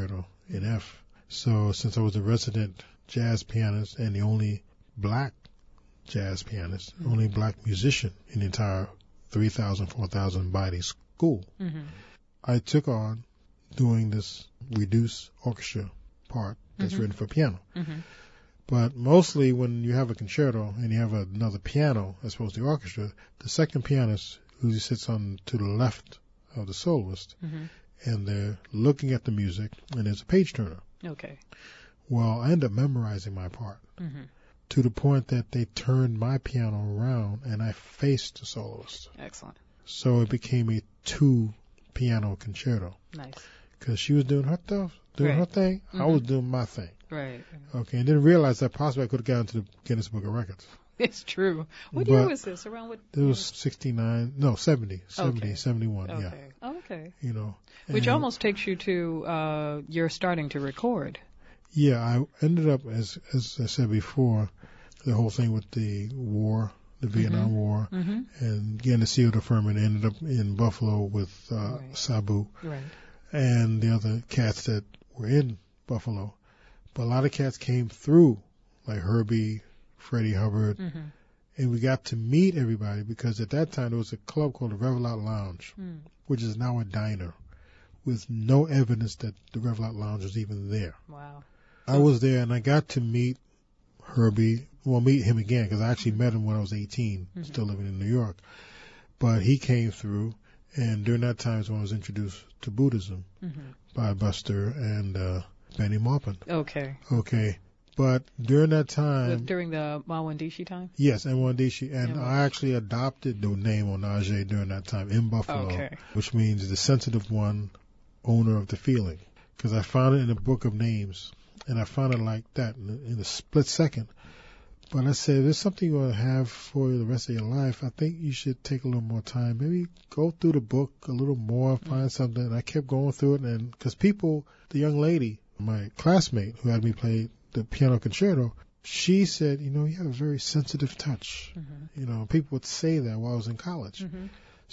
in F. So since I was a resident jazz pianist and the only black jazz pianist, mm-hmm. only black musician in the entire three thousand, four thousand body school, mm-hmm. I took on doing this reduced orchestra part that's mm-hmm. written for piano. Mm-hmm. But mostly when you have a concerto and you have another piano as opposed to the orchestra, the second pianist usually sits on to the left of the soloist, mm-hmm. and they're looking at the music, and there's a page turner. Okay. Well, I ended up memorizing my part mm-hmm. to the point that they turned my piano around and I faced the soloist. Excellent. So it became a two-piano concerto. Nice. Because she was doing her stuff, doing right. her thing, mm-hmm. I was doing my thing. Right. Okay, and didn't realize that possibly I could have gotten to the Guinness Book of Records. It's true. What but year was this? Around what? It was sixty-nine, no, seventy, seventy, okay. seventy-one, okay. yeah. Oh, okay. You know. Which almost takes you to, uh, you're starting to record. Yeah, I ended up, as as I said before, the whole thing with the war, the Vietnam mm-hmm. War, mm-hmm. and getting to see the Furman, ended up in Buffalo with uh, right. Sabu right. and the other cats that were in Buffalo. But a lot of cats came through, like Herbie, Freddie Hubbard, mm-hmm. and we got to meet everybody because at that time there was a club called the Reveillot Lounge, mm. which is now a diner, with no evidence that the Reveillot Lounge was even there. Wow. I was there and I got to meet Herbie, well, meet him again because I actually met him when I was eighteen, mm-hmm. still living in New York. But he came through, and during that time is when I was introduced to Buddhism mm-hmm. by Buster and uh, Benny Maupin. Okay. Okay. But during that time... During the Mwandishi time? Yes, Mwandishi. And yeah. I actually adopted the name Onaje during that time in Buffalo, okay. which means the sensitive one, owner of the feeling. Because I found it in the book of names, and I found it like that in, in a split second. But I said, if there's something you're going to have for the rest of your life, I think you should take a little more time. Maybe go through the book a little more, find mm-hmm. something. And I kept going through it, and because people, the young lady, my classmate who had me play the piano concerto, she said, you know, you have a very sensitive touch. Mm-hmm. You know, people would say that while I was in college. Mm-hmm.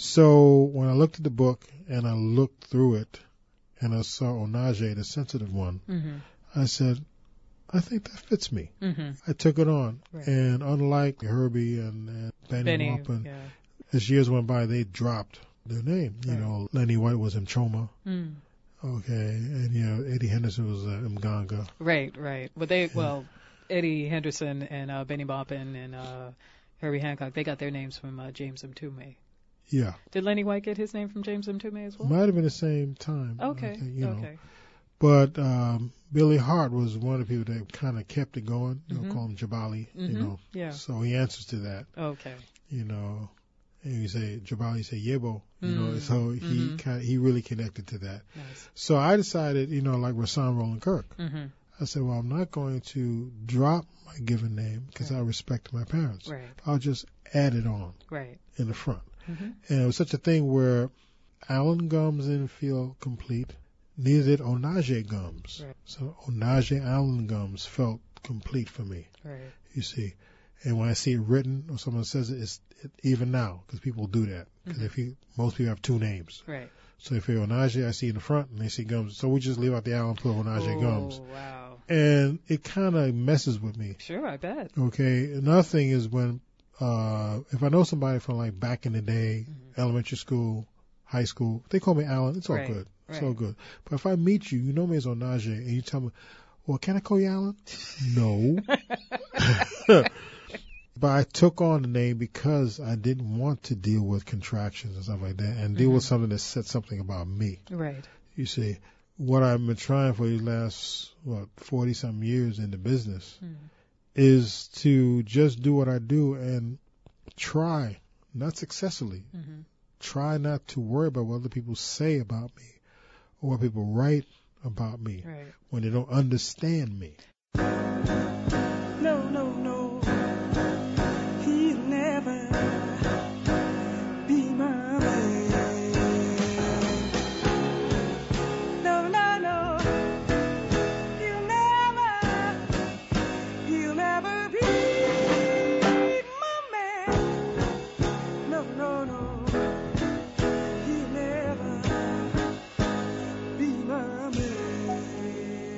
So when I looked at the book and I looked through it and I saw Onaje, the sensitive one, mm-hmm. I said, I think that fits me. Mm-hmm. I took it on. Right. And unlike Herbie and, and Benny, Benny Maupin, yeah. as years went by, they dropped their name. You right. know, Lenny White was Mchoma. Mm. Okay, and you know Eddie Henderson was uh, Mganga. Right, right. But they, well, Eddie Henderson and uh, Benny Maupin and uh, Herbie Hancock, they got their names from uh, James Mtume. Yeah. Did Lenny White get his name from James Mtume as well? Might have been the same time. Okay. Think, you know. Okay. But um, Billy Hart was one of the people that kind of kept it going. You mm-hmm. know, call him Jabali. Mm-hmm. You know. Yeah. So he answers to that. Okay. You know. And you say Jabali, you say Yebo, you mm. know, so he mm-hmm. kind of, he really connected to that. Nice. So I decided, you know, like Rahsaan Roland Kirk, mm-hmm. I said, well, I'm not going to drop my given name because right. I respect my parents. Right. I'll just add it on right. in the front. Mm-hmm. And it was such a thing where Alan Gums didn't feel complete, neither did Onaje Gums. Right. So Onaje Allen Gums felt complete for me. Right. You see. And when I see it written or someone says it, it's it, even now, because people do that. Because mm-hmm. if you, most people have two names. Right. So if you're Onaje, I see in the front, and they see Gums. So we just leave out the Allen, put Onaje oh, Gums. Wow. And it kind of messes with me. Sure, I bet. Okay. Another thing is when, uh, if I know somebody from like back in the day, mm-hmm. elementary school, high school, they call me Alan. It's all right. good. It's right. all good. But if I meet you, you know me as Onaje, and you tell me, well, can I call you Alan? No. But I took on the name because I didn't want to deal with contractions and stuff like that and deal mm-hmm. with something that said something about me. Right. You see, what I've been trying for these last, what, forty-something years in the business mm. is to just do what I do and try, not successfully, mm-hmm. try not to worry about what other people say about me or what people write about me right. when they don't understand me. No, no, no. He'll never be my man. No, no, no. He'll never, he'll never be my man. No, no, no. He'll never be my man.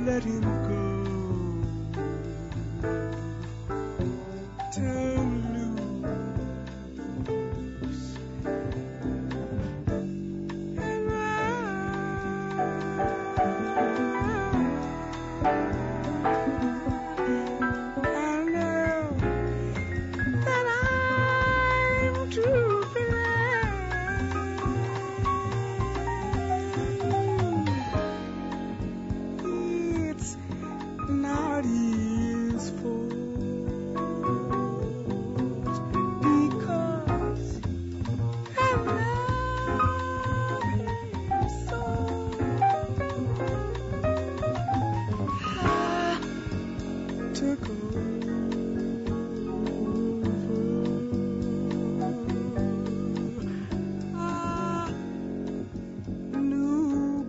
let him go. Turn loose and run. I know that I'm too blind. It's not his fault. Because I love him so. I took over. I knew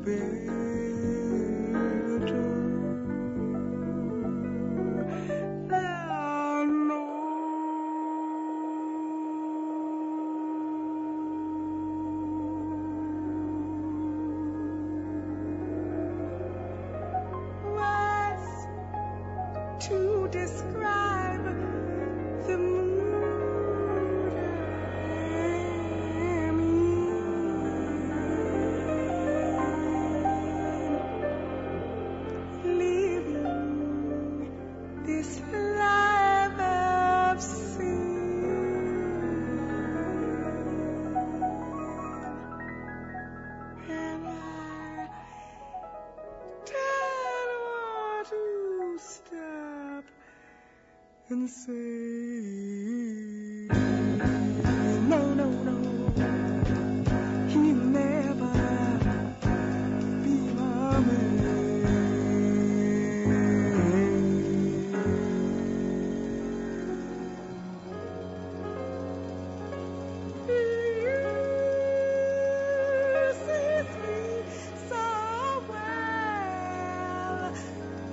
better. Now know. Words to describe the mood I'm in. Living this life of sin. And I don't want to stop and say, no, no, no, he'll never be my man. He sees me so well. I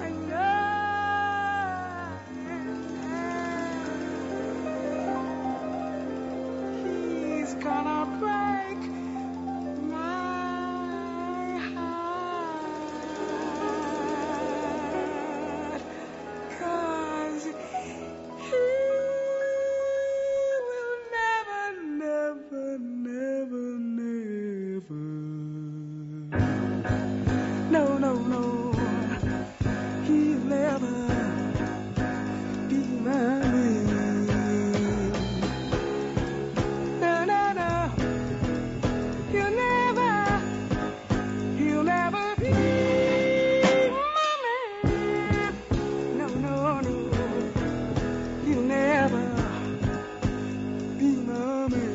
know he's gonna break my heart. 'Cause he will never, never, never, never. No, no, no. He'll never be my man. No, no, no. He'll never, he'll never be my man. No, no, no. He'll never be my man.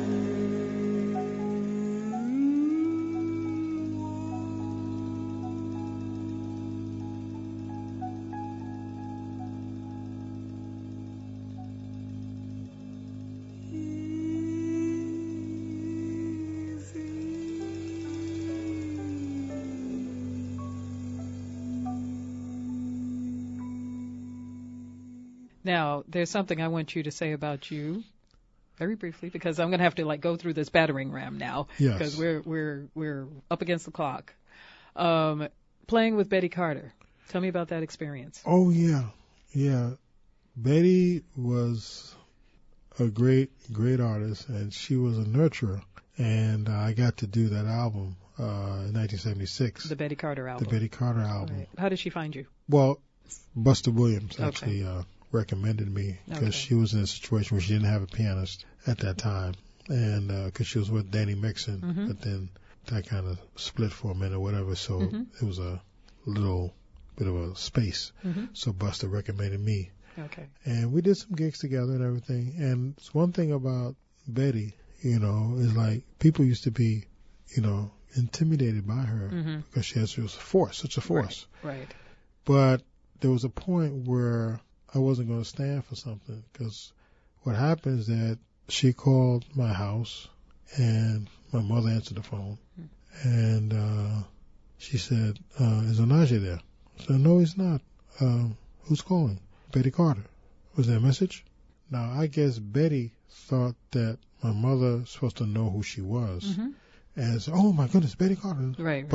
Now, there's something I want you to say about you, very briefly, because I'm going to have to like go through this battering ram now, Yes. because we're we're we're up against the clock. Um, playing with Betty Carter. Tell me about that experience. Oh, yeah. Yeah. Betty was a great, great artist, and she was a nurturer. And uh, I got to do that album uh, in nineteen seventy-six. The Betty Carter album. The Betty Carter album. Right. How did she find you? Well, Buster Williams Okay. actually uh, recommended me because Okay. she was in a situation where she didn't have a pianist at that time, and because she was with Danny Mixon, Mhm. but then that kind of split for a minute or whatever, so Mhm. it was a little bit of a space. Mhm. So Buster recommended me, Okay. and we did some gigs together and everything. And it's one thing about Betty, you know, is like people used to be, you know, intimidated by her Mhm. because she has she was a force, such a force. Right. But there was a point where I wasn't going to stand for something, because what happened is that she called my house and my mother answered the phone, and uh, she said, uh, "Is Onaje there?" I said, "No, he's not. Um, who's calling?" "Betty Carter." "Was there a message?" Now, I guess Betty thought that my mother was supposed to know who she was, Mhm. and said, "Oh my goodness, Betty Carter." Right. But right. it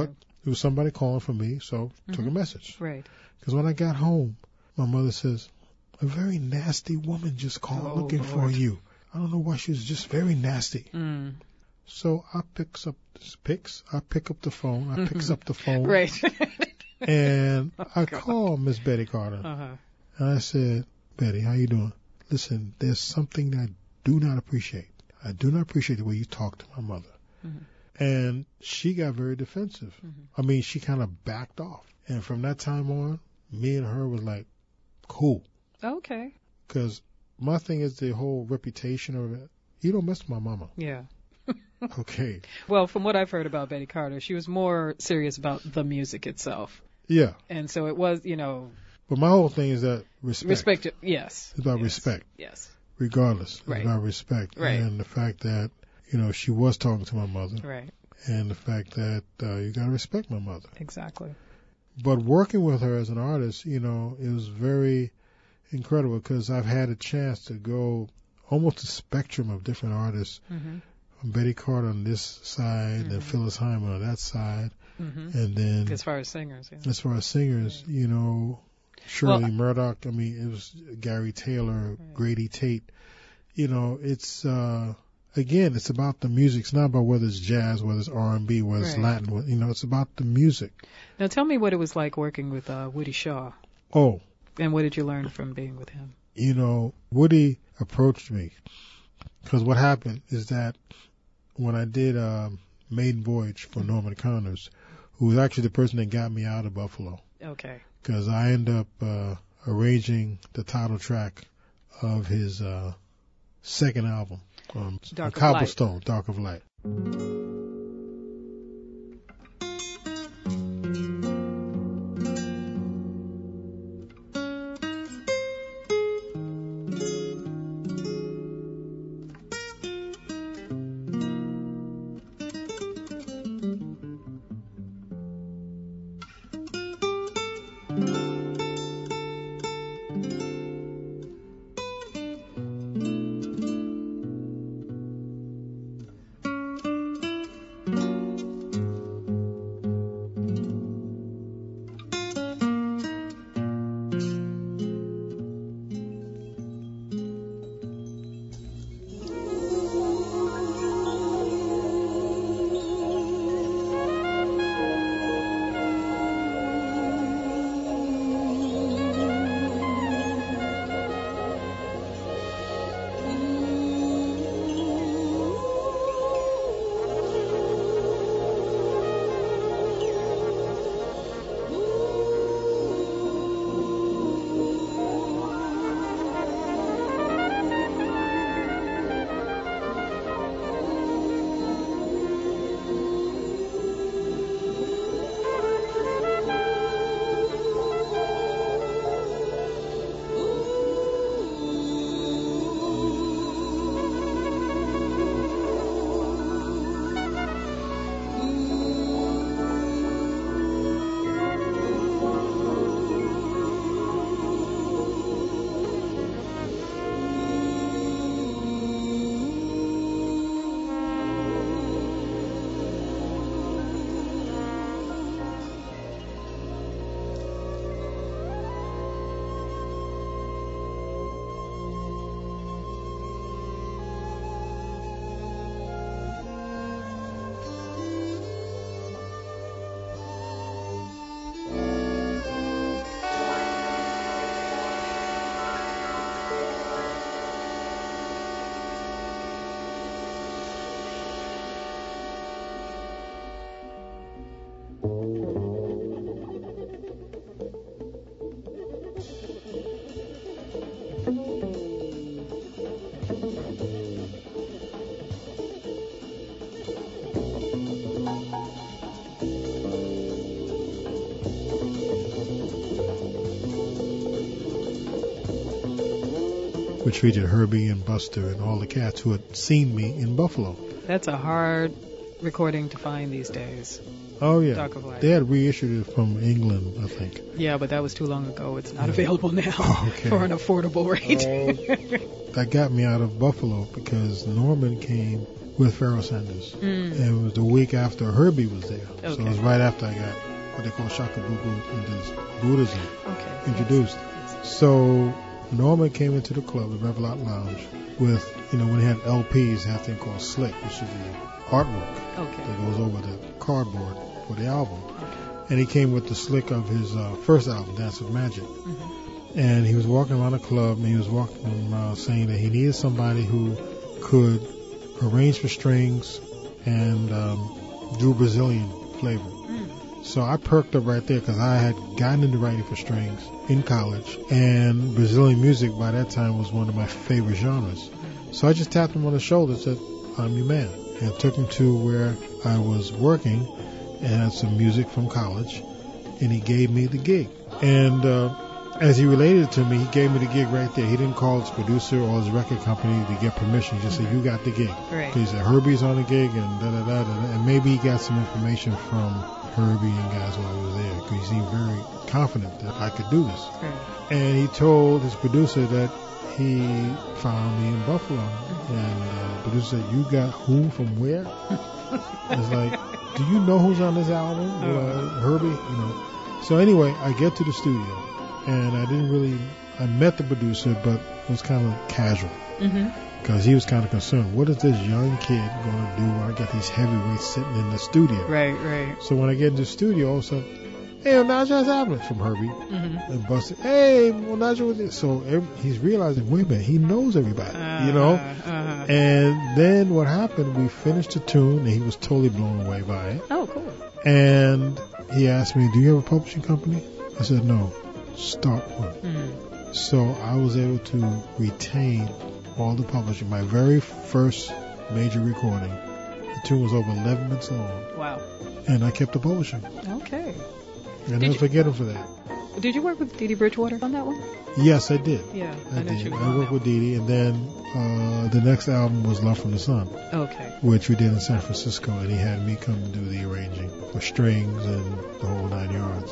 it was somebody calling for me, so mm-hmm. took a message. Right. Because when I got home, my mother says, a very nasty woman just called oh, looking Lord. for you. I don't know why, she was just very nasty. Mm. So I picks up picks. I pick up the phone. I picks up the phone. Right. And oh, I God. called Miss Betty Carter. Uh-huh. And I said, Betty, how you doing? Listen, there's something that I do not appreciate. I do not appreciate the way you talk to my mother. Mm-hmm. And she got very defensive. Mm-hmm. I mean, she kind of backed off. And from that time on, me and her was like, cool. Okay. Because my thing is the whole reputation of it. You don't mess with my mama. Yeah. Okay. Well, from what I've heard about Betty Carter, she was more serious about the music itself. Yeah. And so it was, you know. But my whole thing is that respect. Respect, yes. It's about yes. respect. Yes. Regardless. It's right. about respect. Right. And the fact that, you know, she was talking to my mother. Right. And the fact that uh, you got to respect my mother. Exactly. But working with her as an artist, you know, it was very incredible because I've had a chance to go almost a spectrum of different artists. Mm-hmm. From Betty Carter on this side, mm-hmm. and Phyllis Hyman on that side, mm-hmm. and then as far as singers, yeah. as far as singers, right. you know, Shirley well, Murdoch. I mean, it was Gary Taylor, right. Grady Tate. You know, it's uh, again, it's about the music. It's not about whether it's jazz, whether it's R and B, whether it's right. Latin. You know, it's about the music. Now, tell me what it was like working with uh, Woody Shaw. Oh, and what did you learn from being with him? You know, Woody approached me because what happened is that. When I did uh, Maiden Voyage for Norman Connors, who was actually the person that got me out of Buffalo. Okay. Because I ended up uh, arranging the title track of his uh, second album, um, Dark of Cobblestone, Light. Dark of Light. Which featured Herbie and Buster and all the cats who had seen me in Buffalo. That's a hard recording to find these days. Oh, yeah. Dark of Light. They had reissued it from England, I think. Yeah, but that was too long ago. It's not yeah. available now oh, okay. for an affordable rate. uh, that got me out of Buffalo because Norman came with Pharoah Sanders. Mm. And it was the week after Herbie was there. Okay. So it was right after I got what they call Shakabuku into Buddhism Okay. introduced. So Norman came into the club, the Revelot Lounge, with, you know, when they had L Ps, they have a thing called Slick, which is the artwork Okay. that goes over the cardboard for the album. And he came with the Slick of his uh, first album, Dance of Magic. Mm-hmm. And he was walking around the club, and he was walking uh, saying that he needed somebody who could arrange for strings and um, do Brazilian flavor. Mm. So I perked up right there because I had gotten into writing for strings in college, and Brazilian music by that time was one of my favorite genres. So I just tapped him on the shoulder and said, I'm your man, and took him to where I was working and had some music from college, and he gave me the gig. And uh, as he related it to me, he gave me the gig right there. He didn't call his producer or his record company to get permission. He just said, you got the gig. Right. He said, Herbie's on the gig, and da-da-da-da. And maybe he got some information from Herbie and guys while he was there, because he seemed very confident that I could do this. Right. And he told his producer that he found me in Buffalo. And uh, the producer said, you got who from where? It's like, do you know who's on this album? Uh, Herbie? You know. So anyway, I get to the studio, and I didn't really, I met the producer, but it was kind of casual. Mm-hmm. Because he was kind of concerned, what is this young kid going to do when I got these heavyweights sitting in the studio? Right, right. So when I get into the studio, all of a sudden, hey, Onaja, what's happening? From Herbie. Mm-hmm. And Buster, hey, Onaja, what's this? So every, he's realizing, wait a minute, he knows everybody, Uh, you know? Uh-huh. And then what happened, we finished the tune, and he was totally blown away by it. Oh, cool. And he asked me, do you have a publishing company? I said, no, start one. Mm. So I was able to retain all the publishing. My very first major recording, the tune was over eleven minutes long, Wow. and I kept the publishing. Okay. I Did never you- forget him for that. Did you work with Dee Dee Bridgewater on that one? Yes, I did. Yeah, I, I know she did. was I on worked that with Dee Dee, and then uh, the next album was Love from the Sun, one. Okay. which we did in San Francisco, and he had me come and do the arranging for strings and the whole nine yards.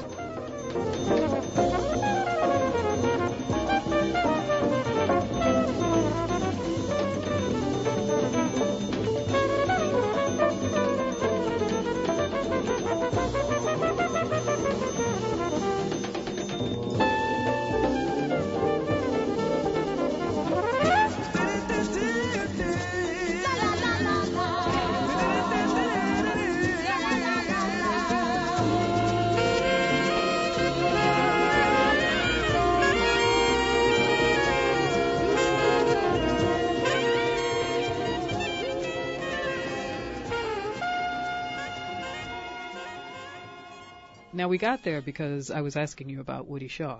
Now, we got there because I was asking you about Woody Shaw.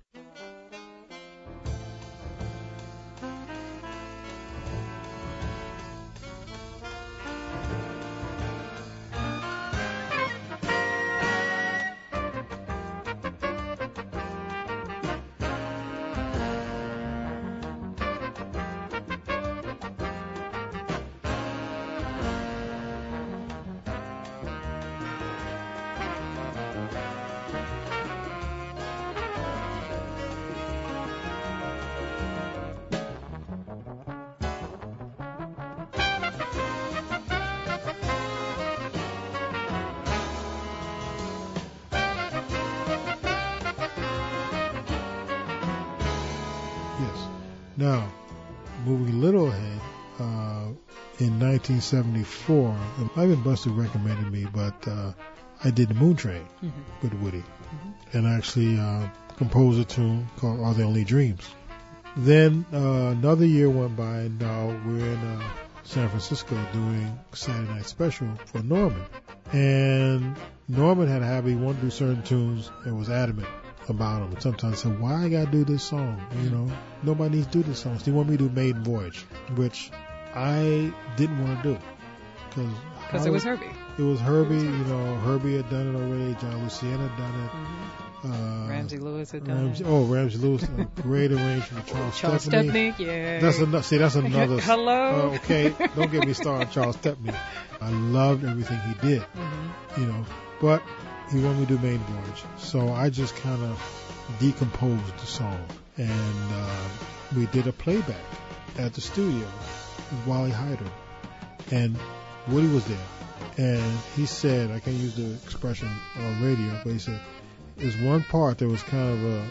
Yes. Now, moving a little ahead, uh, in nineteen seventy-four, Ivan Buster recommended me, but uh, I did the Moon Train Mm-hmm. with Woody, and actually uh, composed a tune called Are There Only Dreams. Then uh, another year went by, and now we're in uh, San Francisco doing Saturday Night Special for Norman. And Norman had a habit, he wanted to do certain tunes and was adamant about them. And sometimes said, why I gotta do this song? You know, nobody needs to do this song. So he wanted me to do Maiden Voyage, which I didn't want to do. Because Because it was Herbie. It was Herbie, you know, Herbie had done it already, John Lucien had done it. Mm-hmm. Uh, Ramsey Lewis had done Ramsey, it. oh, Ramsey Lewis, a great arrangement. Charles, Charles Stepney. Stepney, yeah. That's another. See, that's another. Hello. Uh, okay, don't get me started on Charles Stepney. I loved everything he did, Mm-hmm. you know. But he wanted me to do Maiden Voyage, so I just kind of decomposed the song, and uh, we did a playback at the studio with Wally Hyder, And Woody was there. And he said, I can't use the expression on radio, but he said, there's one part that was kind of a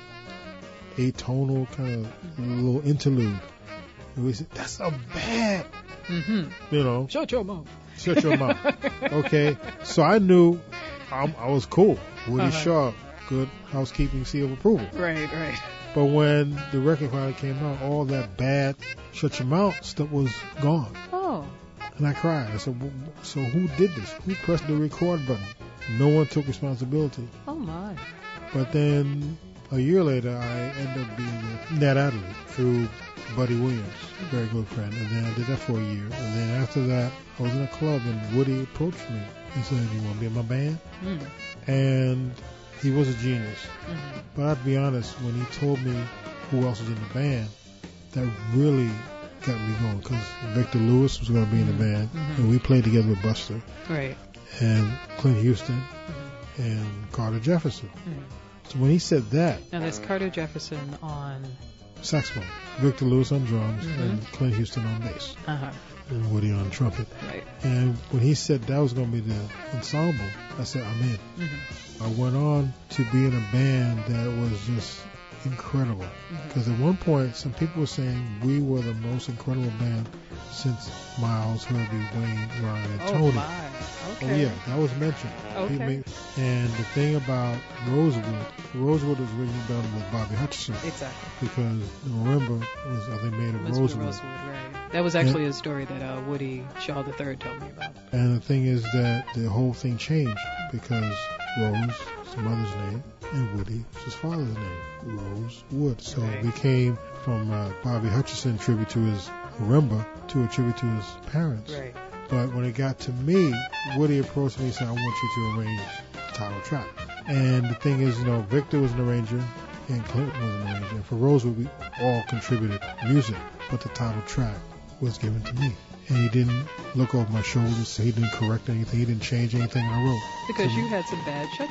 atonal, kind of little interlude. And we said, that's a bad, Mm-hmm. you know. Shut your mouth. Shut your mouth. Okay. So I knew I'm, I was cool. Woody Uh-huh. Shaw, good housekeeping seal of approval. Right, right. But when the record finally came out, all that bad shut your mouth stuff was gone. Oh. And I cried. I said, so who did this? Who pressed the record button? No one took responsibility. Oh, my. But then a year later, I ended up being with Ned Adderley through Buddy Williams, very good friend. And then I did that for a year. And then after that, I was in a club and Woody approached me. He said, you want to be in my band? Mm. And he was a genius. Mm-hmm. But I'd be honest, when he told me who else was in the band, that really got me going, because Victor Lewis was going to be in the band, Mm-hmm. and we played together with Buster, Right. and Clint Houston, Mm-hmm. and Carter Jefferson. Mm. So when he said that, Now, there's Carter Jefferson on... saxophone, Victor Lewis on drums, Mhm. and Clint Houston on bass, Uh-huh. and Woody on trumpet. Right. And when he said that was going to be the ensemble, I said, I'm in. Mm-hmm. I went on to be in a band that was just incredible. Mm-hmm. Because at one point, some people were saying we were the most incredible band since Miles, Herbie, Wayne, Ryan, and Oh, Tony. my. Okay. Oh, yeah, that was mentioned. Okay. He made- and the thing about Rosewood, Rosewood was originally done with Bobby Hutcherson, Exactly. because Marimba was, I think, made of Was Rosewood. Rosewood, right. That was actually a story that uh, Woody Shaw the third told me about. And the thing is that the whole thing changed because Rose is the mother's name and Woody is his father's name, Rosewood. So Right. it became from uh, Bobby Hutcherson tribute to his marimba to a tribute to his parents. Right. But when it got to me, Woody approached me and said, I want you to arrange the title track. And the thing is, you know, Victor was an arranger and Clinton was an arranger. And for Rosewood, we all contributed music, but the title track was given to me. And he didn't look over my shoulders, so he didn't correct anything, he didn't change anything I wrote. Because So- you had some bad shut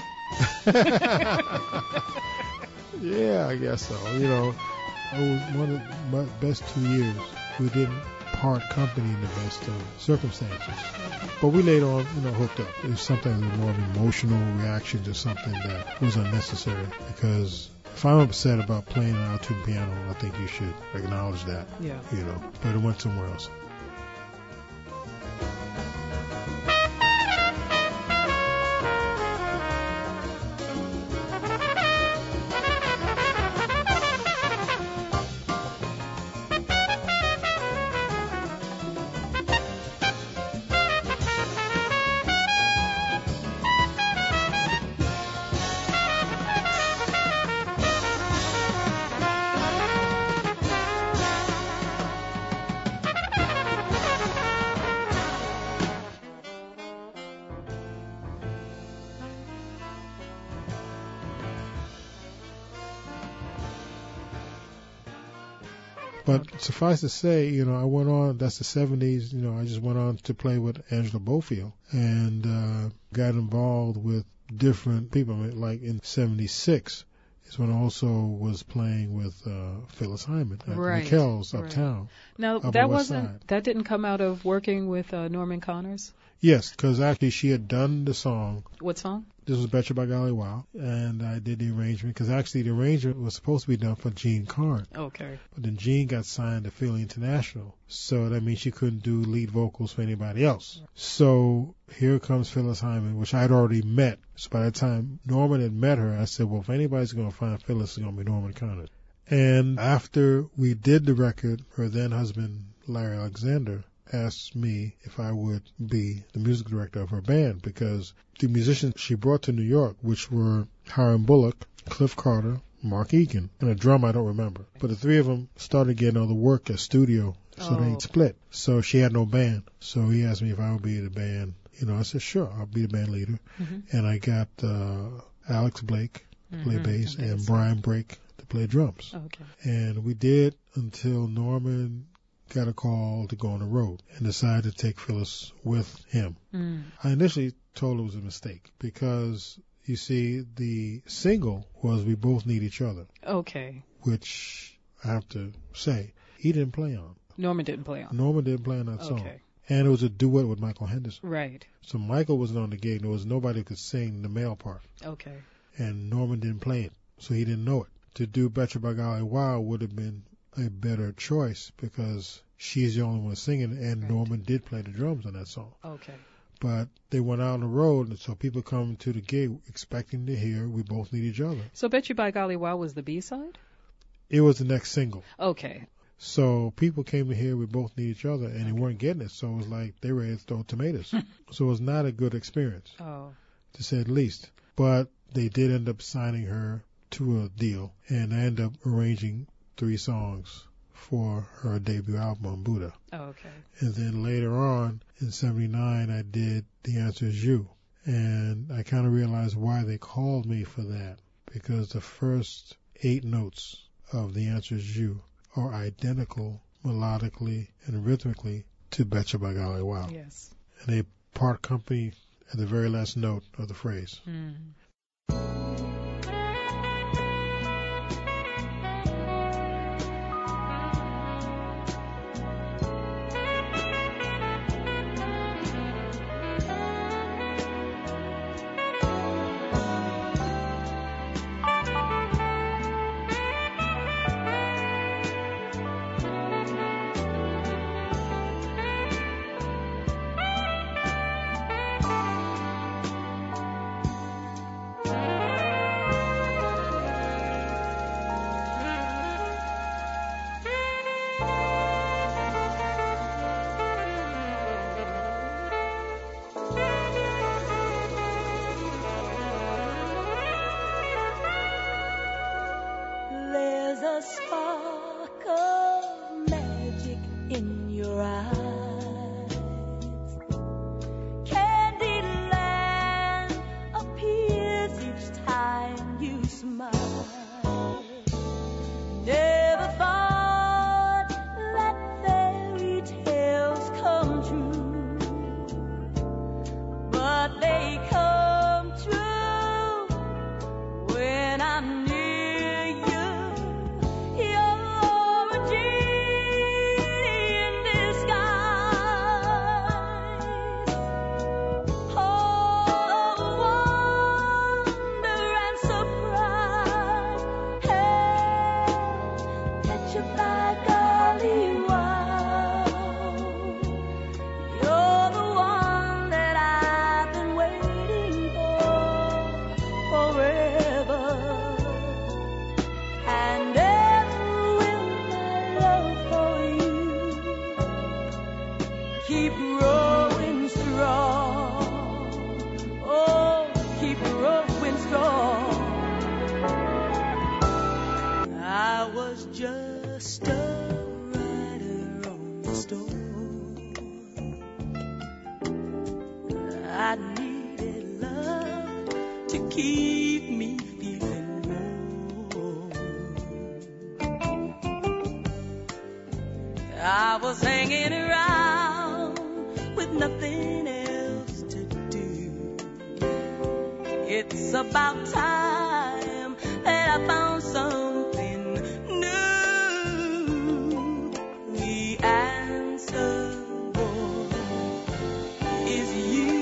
your mouth. Yeah, I guess so. You know, it was one of my best two years. We didn't part company in the best of circumstances. But we later on, you know, hooked up. It was something that was more of an emotional reaction to something that was unnecessary. Because if I'm upset about playing an alto piano, I think you should acknowledge that. Yeah. You know, but it went somewhere else. But suffice to say, you know, I went on, that's the seventies, you know, I just went on to play with Angela Bofield and uh, got involved with different people. I mean, like in seventy-six is when I also was playing with uh, Phyllis Hyman at Right, McKell's right. Uptown. Now, Upper that West wasn't, Side. that didn't come out of working with uh, Norman Connors? Yes, because actually she had done the song. What song? This was Betcha by Golly Wow, and I did the arrangement because actually the arrangement was supposed to be done for Gene Carn. Okay. But then Jean got signed to Philly International, so that means she couldn't do lead vocals for anybody else. So here comes Phyllis Hyman, which I had already met. So by the time Norman had met her, I said, well, if anybody's going to find Phyllis, it's going to be Norman Connors. And after we did the record, her then husband, Larry Alexander, asked me if I would be the music director of her band, because the musicians she brought to New York, which were Hiram Bullock, Cliff Carter, Mark Egan, and a drum I don't remember. But the three of them started getting all the work at studio, so Oh. they split. So she had no band. So he asked me if I would be the band. You know, I said, sure, I'll be the band leader. Mm-hmm. And I got uh, Alex Blake to play Mhm. bass and Bass. Brian Brake to play drums. Okay. And we did until Norman got a call to go on the road and decided to take Phyllis with him. Mm. I initially told her it was a mistake because, you see, the single was We Both Need Each Other, Okay. which I have to say, he didn't play on. Norman didn't play on. Norman didn't play on that song. Okay. And it was a duet with Michael Henderson. Right. So Michael wasn't on the gig. There was nobody who could sing the male part. Okay. And Norman didn't play it, so he didn't know it. To do Betcha by Golly Wow would have been a better choice because she's the only one singing, and Right. Norman did play the drums on that song. Okay. But they went out on the road, and so people come to the gig expecting to hear We Both Need Each Other. So Bet You by Golly Wow was the B-side? It was the next single. Okay. So people came to hear We Both Need Each Other, and they weren't getting it, so it was like they were ready to throw tomatoes. So it was not a good experience, Oh. to say the least. But they did end up signing her to a deal, and I ended up arranging three songs for her debut album on Buddha. Oh, okay. And then later on, in seventy-nine, I did The Answer Is You. And I kind of realized why they called me for that, because the first eight notes of The Answer Is You are identical melodically and rhythmically to Betcha by Golly Wow. Yes. And they part company at the very last note of the phrase. Mm. There's a spark of magic in your eyes. Candyland appears each time you smile. Never thought that fairy tales come true, but they come true when I'm near. Keep growing strong. Oh, keep growing strong. I was just a rider on the storm. I needed love to keep me feeling warm. I was hanging around with nothing else to do. It's about time that I found something new. The answer, boy, is you.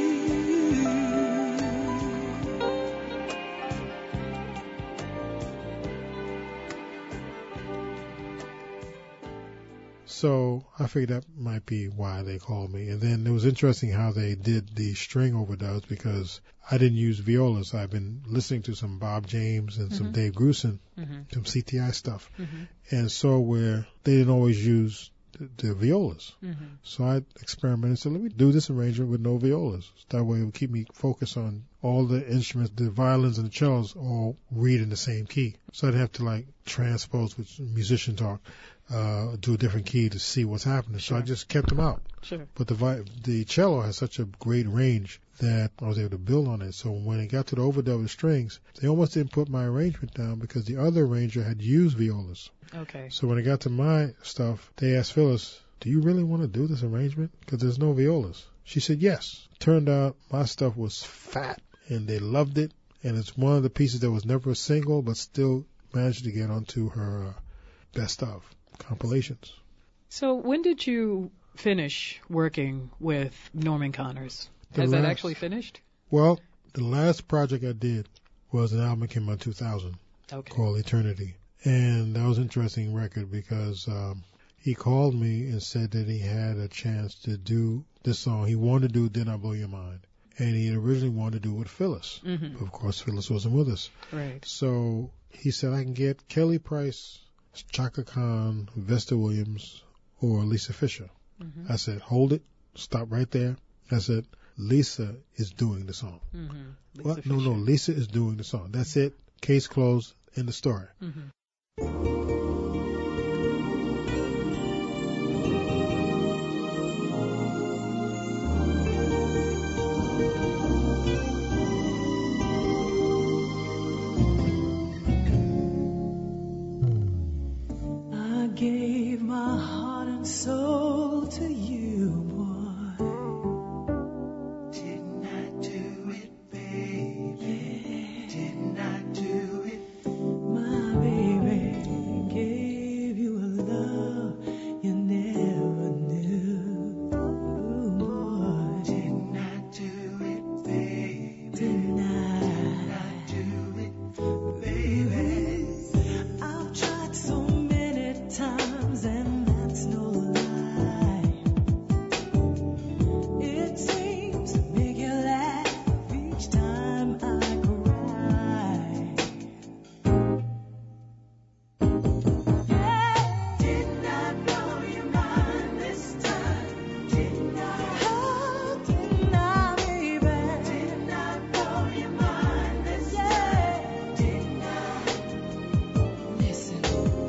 So I figured that might be why they called me. And then it was interesting how they did the string overdubs because I didn't use violas. I've been listening to some Bob James and some Mhm. Dave Grusin, Mm-hmm. some C T I stuff. Mm-hmm. And so where they didn't always use the, the violas. Mm-hmm. So I experimented and said, let me do this arrangement with no violas. That way it would keep me focused on all the instruments, the violins and the cellos all read in the same key. So I'd have to like transpose with musician talk, uh, do a different key to see what's happening. So I Sure. just kept them out. Sure. But the vi- the cello has such a great range that I was able to build on it. So when it got to the overdub of the strings, they almost didn't put my arrangement down because the other arranger had used violas. Okay. So when it got to my stuff, they asked Phyllis, do you really want to do this arrangement? Because there's no violas. She said yes. Turned out my stuff was fat and they loved it. And it's one of the pieces that was never a single but still managed to get onto her uh, best of compilations. So when did you finish working with Norman Connors? The Has last, that actually finished? Well, the last project I did was an album that came out in two thousand Okay. called Eternity. And that was an interesting record because um, he called me and said that he had a chance to do this song. He wanted to do Did I Blow Your Mind? And he originally wanted to do it with Phyllis. Mm-hmm. But of course, Phyllis wasn't with us. Right. So he said, I can get Kelly Price, Chaka Khan, Vesta Williams, or Lisa Fisher. Mm-hmm. I said, hold it. Stop right there. I said, Lisa is doing the song. Mm-hmm. What? No, no, Lisa is doing the song. That's it. Case closed. End of story. Mm-hmm. I gave my heart and soul to you, boy. Didn't I do it, baby? Didn't I do it? My baby gave you a love you never knew. Ooh, boy. Didn't I do it, baby? Didn't I? Didn't I do it, baby? I've tried so many times and that's no lie. It seems to make you laugh each time I cry. Yeah, didn't I blow your mind this time? Didn't I? How didn't I, baby? Didn't I blow your mind this time? Didn't I? Listen.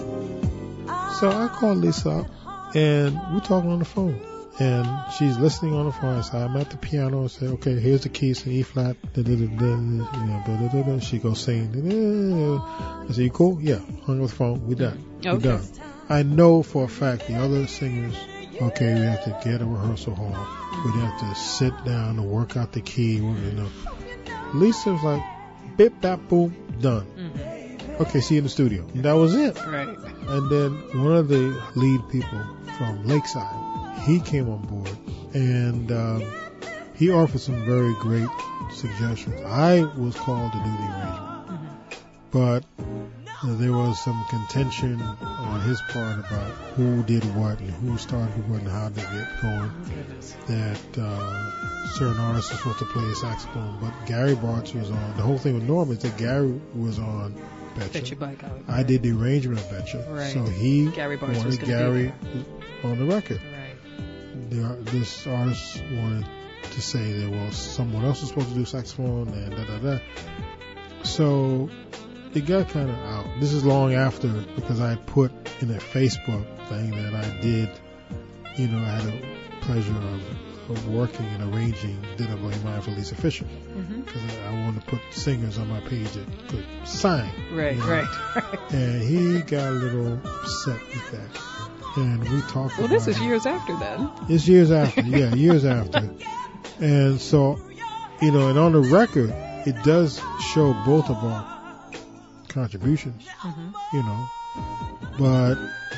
So I called Lisa up, and we're talking on the phone. And she's listening on the phone. I said, I'm at the piano. I said, okay, here's the keys in E flat. Da, da, da, da, you know, da, da, da, da. She goes singing. Da, da, da. I said, you cool? Yeah. Hung up the phone. We done. We Okay. done. I know for a fact the other singers, okay, we have to get a rehearsal hall. We'd have to sit down and work out the key. You know. Lisa was like, bip, bap, boom, done. Mm-hmm. Okay, see you in the studio. And that was it. Right. And then one of the lead people from Lakeside, he came on board, and um, he offered some very great suggestions. I was called to do the arrangement, Mm-hmm. but uh, there was some contention on his part about who did what and who started what and how they get going. Goodness. That uh, certain artists were supposed to play the saxophone, but Gary Bartz was on. The whole thing with Norman is that Gary was on Betcha. Betcha by golly. I did the arrangement of Betcha. Right. So he Gary Bartz was wanted gonna Gary be on the record. Right. The, ar- this artist wanted to say that, well, someone else was supposed to do saxophone and da da da. So it got kind of out. This is long after, because I put in a Facebook thing that I did, you know, I had a pleasure of, of working and arranging Did I Blow Your Mind for Lisa Fisher. Mm-hmm. Because I, I wanted to put singers on my page that could sing. Right, you know. right, right. And he got a little upset with that. And we talked Well, about this is it. years after then. It's years after, yeah, years after. And so, you know, and on the record, it does show both of our contributions, Mm-hmm. you know, but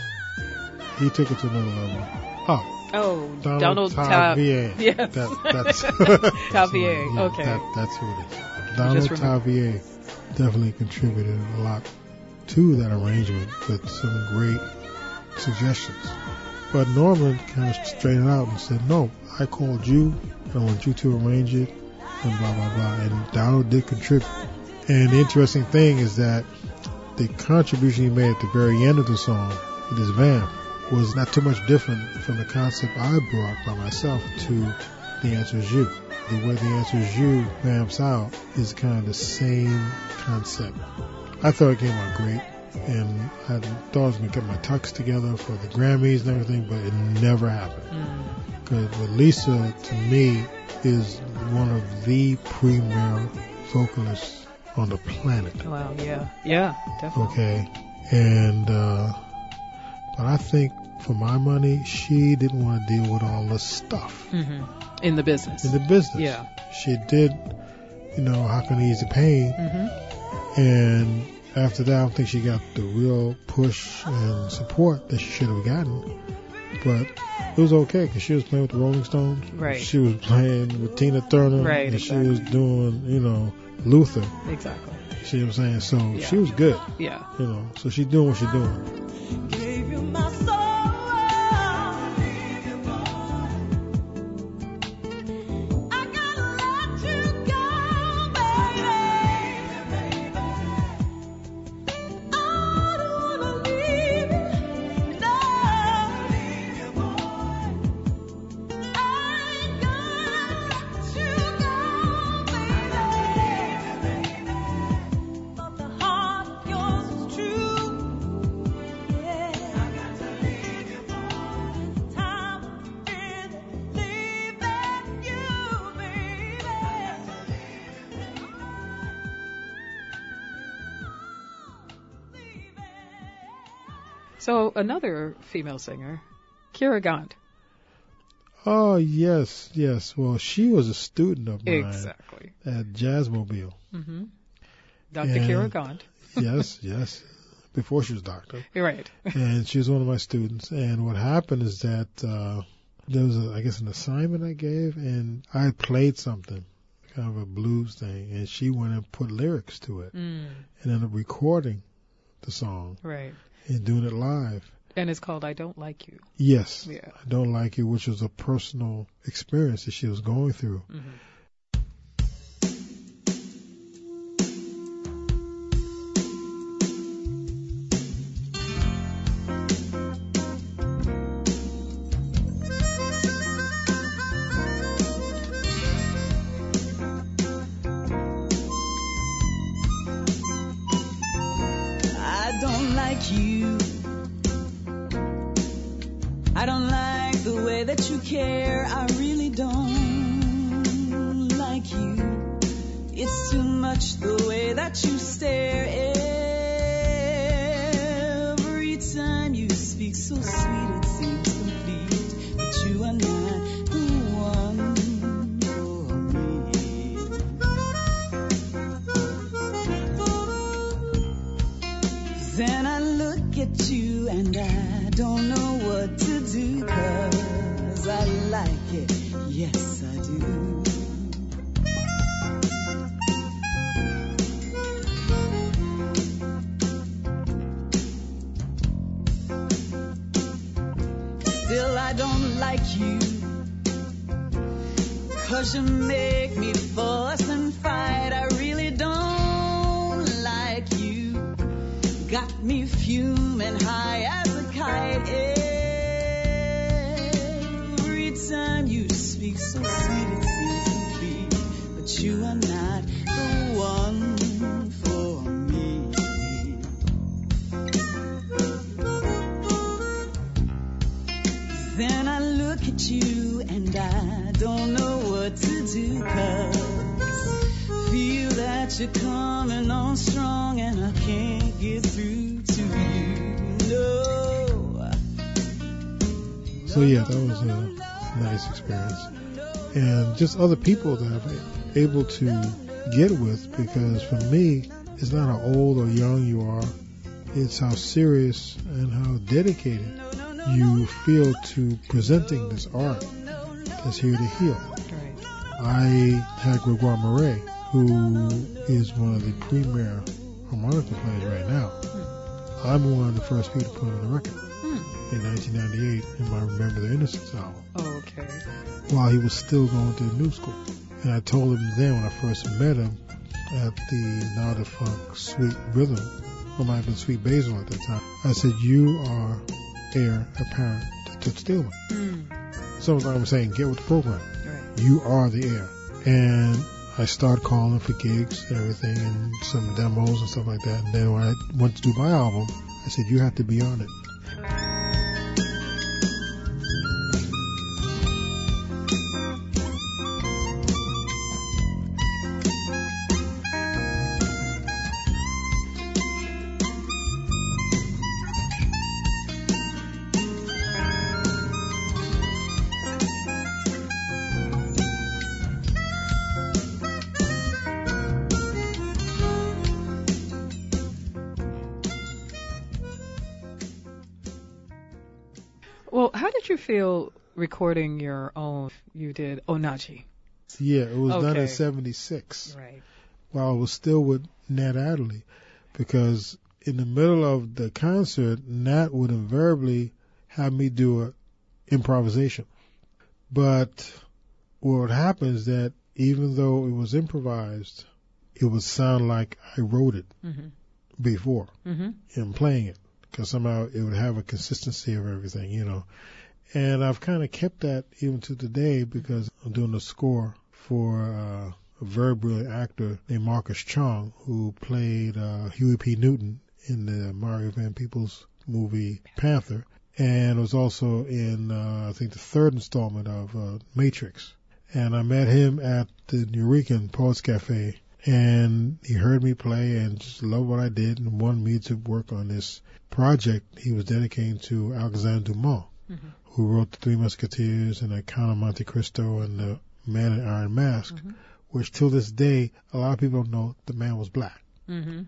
he took it to another level. Oh, Oh, Donald, Donald Tavier. Tav- Yes. That, that's Tavier, yeah, okay. That, that's who it is. Donald remember. Tavier definitely contributed a lot to that arrangement with some great suggestions. But Norman kind of straightened out and said, no, I called you, I want you to arrange it, and blah, blah, blah. And Donald did contribute. And the interesting thing is that the contribution he made at the very end of the song with his vamp was not too much different from the concept I brought by myself to The Answer Is You. The way The Answer Is You vamps out is kind of the same concept. I thought it came out great, and I thought I was going to get my tux together for the Grammys and everything, but it never happened. Because with Lisa, to me, is one of the premier vocalists on the planet. Wow, yeah. Yeah, definitely. Okay. And, uh, but I think for my money, she didn't want to deal with all the stuff Mm-hmm. In the business. in the business. Yeah. She did, you know, How Can I Ease the Pain? Mm-hmm. And after that, I don't think she got the real push and support that she should have gotten. but it was okay because she was playing with the Rolling Stones. Right. She was playing with Tina Turner. Right, And exactly. she was doing, you know, Luther. Exactly. See what I'm saying? So Yeah. she was good, Yeah. you know. So she's doing what she's doing. Gave you my soul. I gotta let you go, baby. I don't wanna leave you, no. I ain't gonna let you go, baby. But the heart of yours is true. Yeah. I got to leave you, boy. Time of really leaving you, baby. So another female singer, Kira Gant. Oh, yes, yes. Well, she was a student of mine Exactly. at Jazzmobile. Mm-hmm. Doctor And- Kira Gant. Yes, yes. Before she was doctor. You're right. And she was one of my students. And what happened is that uh, there was, a, I guess, an assignment I gave, and I played something, kind of a blues thing, and she went and put lyrics to it Mm, and ended up recording the song right. and doing it live. And it's called I Don't Like You. Yes, Yeah. I Don't Like You, which was a personal experience that she was going through. Mm-hmm. I don't like you. I don't like the way that you care. I really don't like you. It's too much the way that you stare. Every time you speak so sweet, it seems complete. But you are not the one for me. Then I look at you and I don't know what to do, 'cause I like it, yes I do. Still I don't like you, 'cause you make me fuss and fight. I really don't like you. Got me fuming high as a kite. Every time you speak so sweet, it seems complete. But you are not the one for me. Then I look at you and I don't know what to do, 'cause feel that you're coming on strong and I can't get through to you. No. So yeah, that was a nice experience. And just other people that I'm able to get with, because for me, it's not how old or young you are, it's how serious and how dedicated you feel to presenting this art that's here to heal. Right. I had Gregoire Marais, who is one of the premier harmonica players right now. I'm one of the first people to put on the record Hmm. in nineteen ninety-eight in my Remember the Innocence album, Oh, okay. while he was still going to the new school. And I told him then when I first met him at the Now the Funk Sweet Rhythm, or might have been Sweet Basil at the time, I said, you are heir apparent to Toots Thielemans. Mm. Sometimes I'm saying, get with the program. Right. You are the heir. And I started calling for gigs and everything and some demos and stuff like that. And then when I went to do my album, I said, you have to be on it. Well, how did you feel recording your own? You did Onaji. Yeah, it was done Okay. in seventy-six Right. while I was still with Nat Adderley, because in the middle of the concert, Nat would invariably have me do a improvisation. But what would happen is that even though it was improvised, it would sound like I wrote it Mm-hmm. before Mm-hmm. in playing it, because somehow it would have a consistency of everything, you know. And I've kind of kept that even to today, because I'm doing a score for uh, a very brilliant actor named Marcus Chong, who played uh, Huey P. Newton in the Mario Van Peebles movie Panther, and was also in, uh, I think, the third installment of uh, Matrix. And I met him at the Nuyorican Poets Cafe, and he heard me play and just loved what I did and wanted me to work on this project he was dedicating to Alexandre Dumas, Mm-hmm. who wrote The Three Musketeers and The Count of Monte Cristo and The Man in Iron Mask, Mm-hmm. which till this day, a lot of people don't know the man was black. Mm-hmm.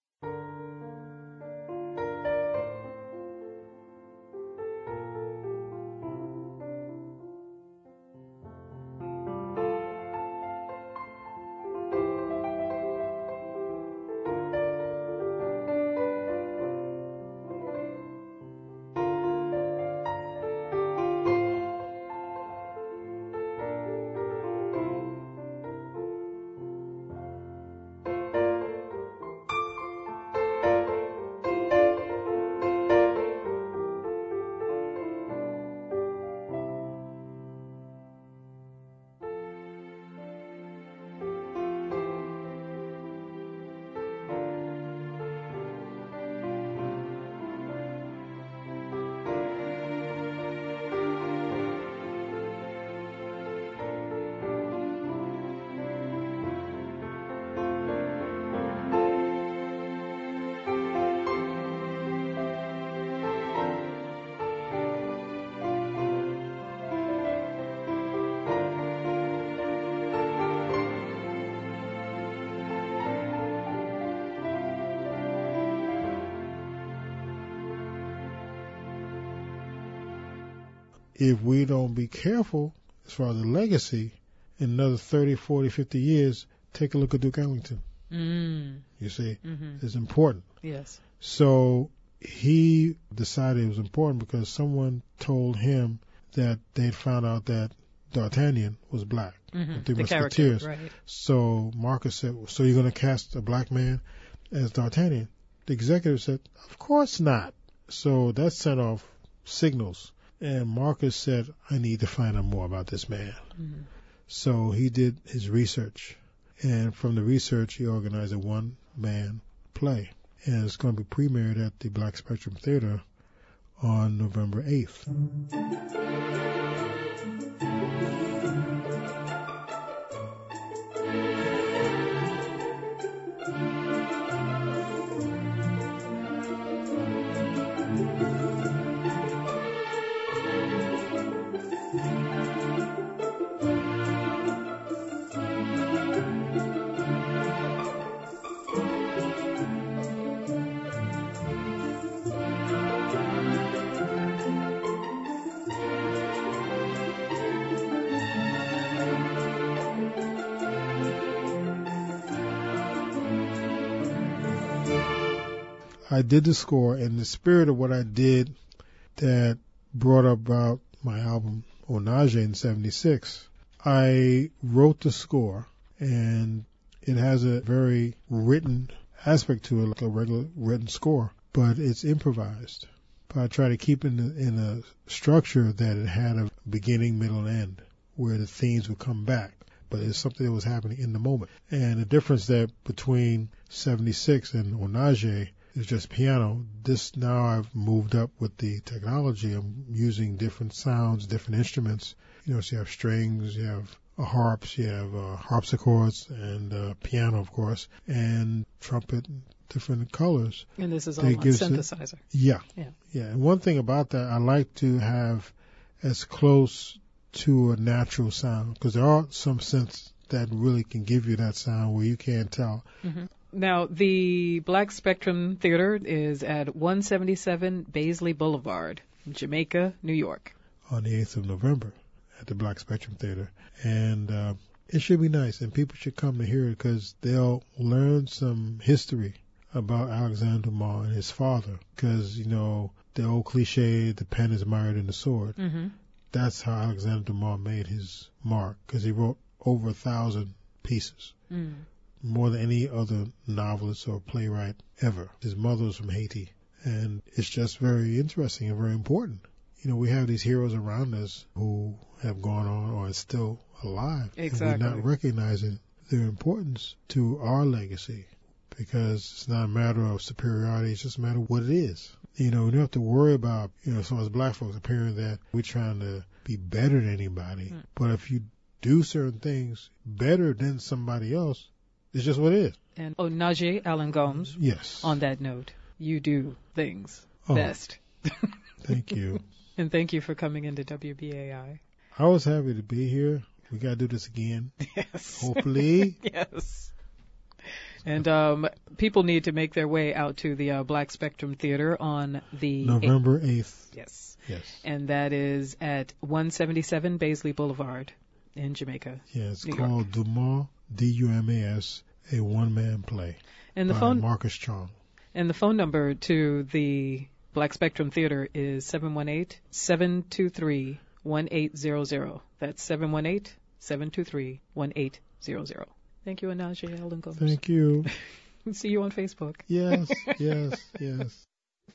If we don't be careful, as far as the legacy, in another thirty, forty, fifty years, take a look at Duke Ellington. Mm. You see, Mm-hmm. it's important. Yes. So he decided it was important because someone told him that they'd found out that D'Artagnan was black. Mm-hmm. The The character, Musketeers. right. So Marcus said, so you're going to cast a black man as D'Artagnan? The executive said, of course not. So that sent off signals. And Marcus said, I need to find out more about this man. Mm-hmm. So he did his research. And from the research, he organized a one-man play. And it's going to be premiered at the Black Spectrum Theater on November eighth. I did the score in the spirit of what I did that brought about my album Onaje in seventy-six. I wrote the score, and it has a very written aspect to it, like a regular written score, but it's improvised. But I try to keep it in a, in a structure that it had a beginning, middle, and end, where the themes would come back. But it's something that was happening in the moment. And the difference that between seventy-six and Onaje is just piano. This now I've moved up with the technology. I'm using different sounds, different instruments. You know, so you have strings, you have uh, harps, you have uh, harpsichords, and uh, piano, of course, and trumpet, different colors. And this is all That on gives it- synthesizer. Yeah. Yeah. Yeah. And one thing about that, I like to have as close to a natural sound, because there are some synths that really can give you that sound where you can't tell. Mm-hmm. Now, the Black Spectrum Theater is at one seventy-seven Baisley Boulevard. Jamaica, New York. On the eighth of November at the Black Spectrum Theater. And uh, it should be nice, and people should come to hear it because they'll learn some history about Alexander Dumas and his father. Because, you know, the old cliche, the pen is mired in the sword. Mm-hmm. That's how Alexander Dumas made his mark, because he wrote over a thousand pieces. Mm. More than any other novelist or playwright ever. His mother was from Haiti. And it's just very interesting and very important. You know, we have these heroes around us who have gone on or are still alive. Exactly. And we're not recognizing their importance to our legacy, because it's not a matter of superiority. It's just a matter of what it is. You know, we don't have to worry about, you know, some of us black folks appearing that we're trying to be better than anybody. Mm. But if you do certain things better than somebody else, it's just what it is. And Onaje Allen Gomes, yes. On that note, you do things oh, best. Thank you. And thank you for coming into W B A I. I was happy to be here. We got to do this again. Yes. Hopefully. Yes. And um, people need to make their way out to the uh, Black Spectrum Theater on the November eighth. Yes. Yes. And that is at one seventy-seven Baisley Boulevard in Jamaica. Yeah, it's New called York. Dumas, D U M A S, a one-man play and the by phone, Marcus Chong. And the phone number to the Black Spectrum Theater is seven one eight, seven two three, one eight zero zero. That's seven one eight, seven two three, one eight zero zero. Thank you, Onaje Allen Gomes. Thank you. See you on Facebook. Yes, yes, yes.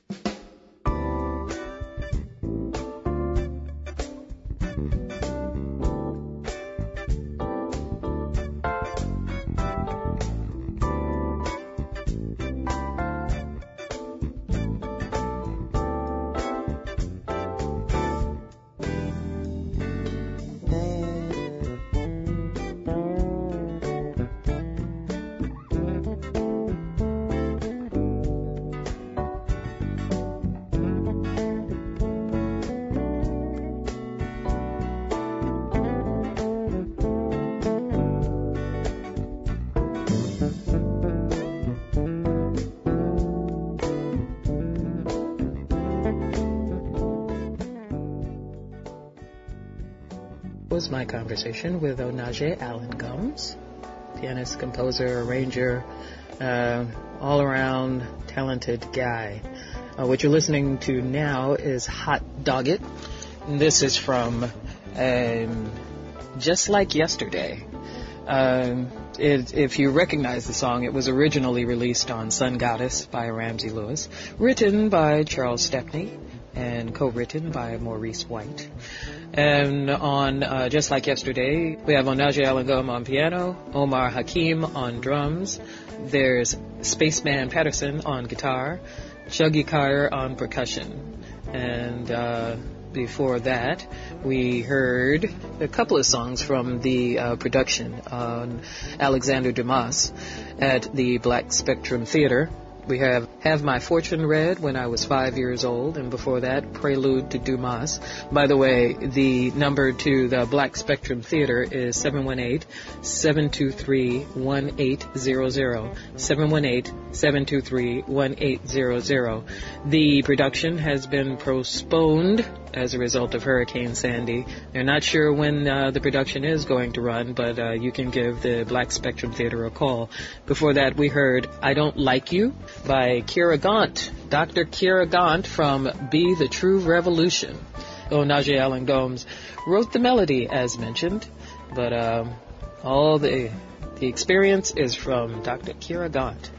Was my conversation with Onaje Allen Gomes, pianist, composer, arranger, uh, all-around talented guy. Uh, what you're listening to now is Hot Dog It. This is from um, Just Like Yesterday. Um, it, if you recognize the song, it was originally released on Sun Goddess by Ramsey Lewis, written by Charles Stepney, and co-written by Maurice White. And on uh, Just Like Yesterday, we have Onaje Allen Gomes on piano, Omar Hakim on drums, there's Spaceman Patterson on guitar, Chuggy Carter on percussion. And uh, before that, we heard a couple of songs from the uh, production on Alexander Dumas at the Black Spectrum Theater. We have Have My Fortune Read When I Was Five Years Old, and before that, Prelude to Dumas. By the way, the number to the Black Spectrum Theater is seven one eight, seven two three, one eight zero zero, seven one eight, seven two three, one eight zero zero. The production has been postponed as a result of Hurricane Sandy. They're not sure when uh, the production is going to run, but uh, you can give the Black Spectrum Theater a call. Before that, we heard I Don't Like You by Kira Gaunt, Doctor Kira Gaunt from Be the True Revolution. Onaje Allen Gomes wrote the melody, as mentioned, but um, all the the experience is from Doctor Kira Gaunt.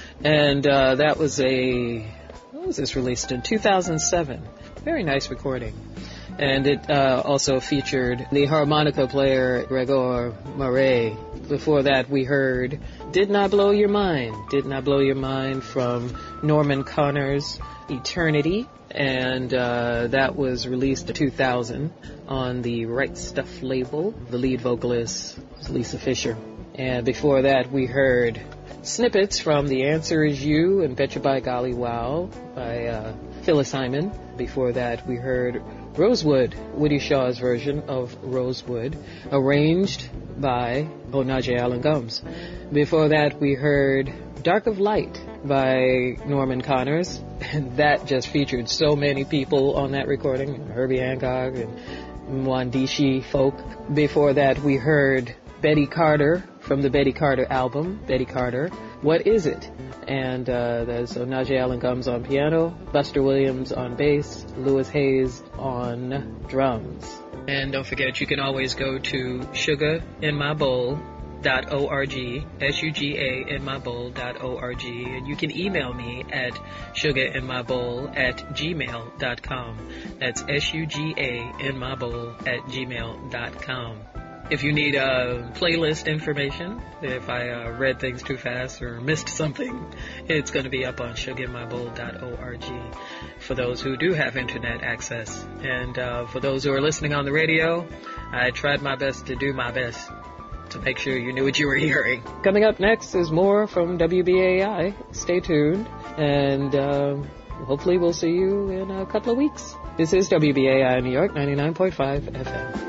And uh, that was a, what was this, released in two thousand seven. Very nice recording. And it uh, also featured the harmonica player Gregor Murray. Before that, we heard Didn't I Blow Your Mind? Didn't I Blow Your Mind from Norman Connor's Eternity. And uh, that was released in two thousand on the Right Stuff label. The lead vocalist was Lisa Fisher. And before that, we heard snippets from The Answer Is You and Betcha by Golly Wow by uh, Phyllis Hyman. Before that, we heard Rosewood, Woody Shaw's version of Rosewood, arranged by Onaje Allen Gomes. Before that, we heard Dark of Light, by Norman Connors. And that just featured so many people on that recording, Herbie Hancock and Mwandishi folk. Before that, we heard Betty Carter from the Betty Carter album, Betty Carter, What Is It? And uh, that's, so Najee Allen comes on piano, Buster Williams on bass, Louis Hayes on drums. And don't forget, you can always go to sugar in my bowl dot org, S U G A in my bowl dot org, and you can email me at sugarinmybowl at gmail dot com. That's S U G A in my bowl at gmail dot com. If you need uh, playlist information, if I uh, read things too fast or missed something, it's going to be up on sugar in my bowl dot org for those who do have internet access. And uh, for those who are listening on the radio, I tried my best to do my best to make sure you knew what you were hearing. Coming up next is more from W B A I. Stay tuned, and uh, hopefully we'll see you in a couple of weeks. This is W B A I New York, ninety-nine point five F M.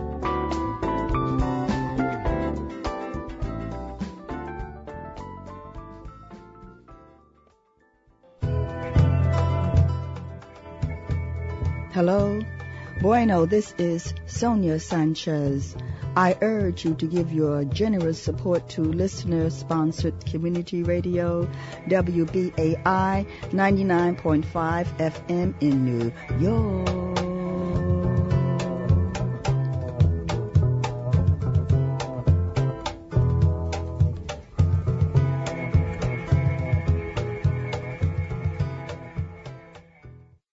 Hello. Bueno, this is Sonia Sanchez. I urge you to give your generous support to listener-sponsored community radio, W B A I ninety-nine point five F M in New York.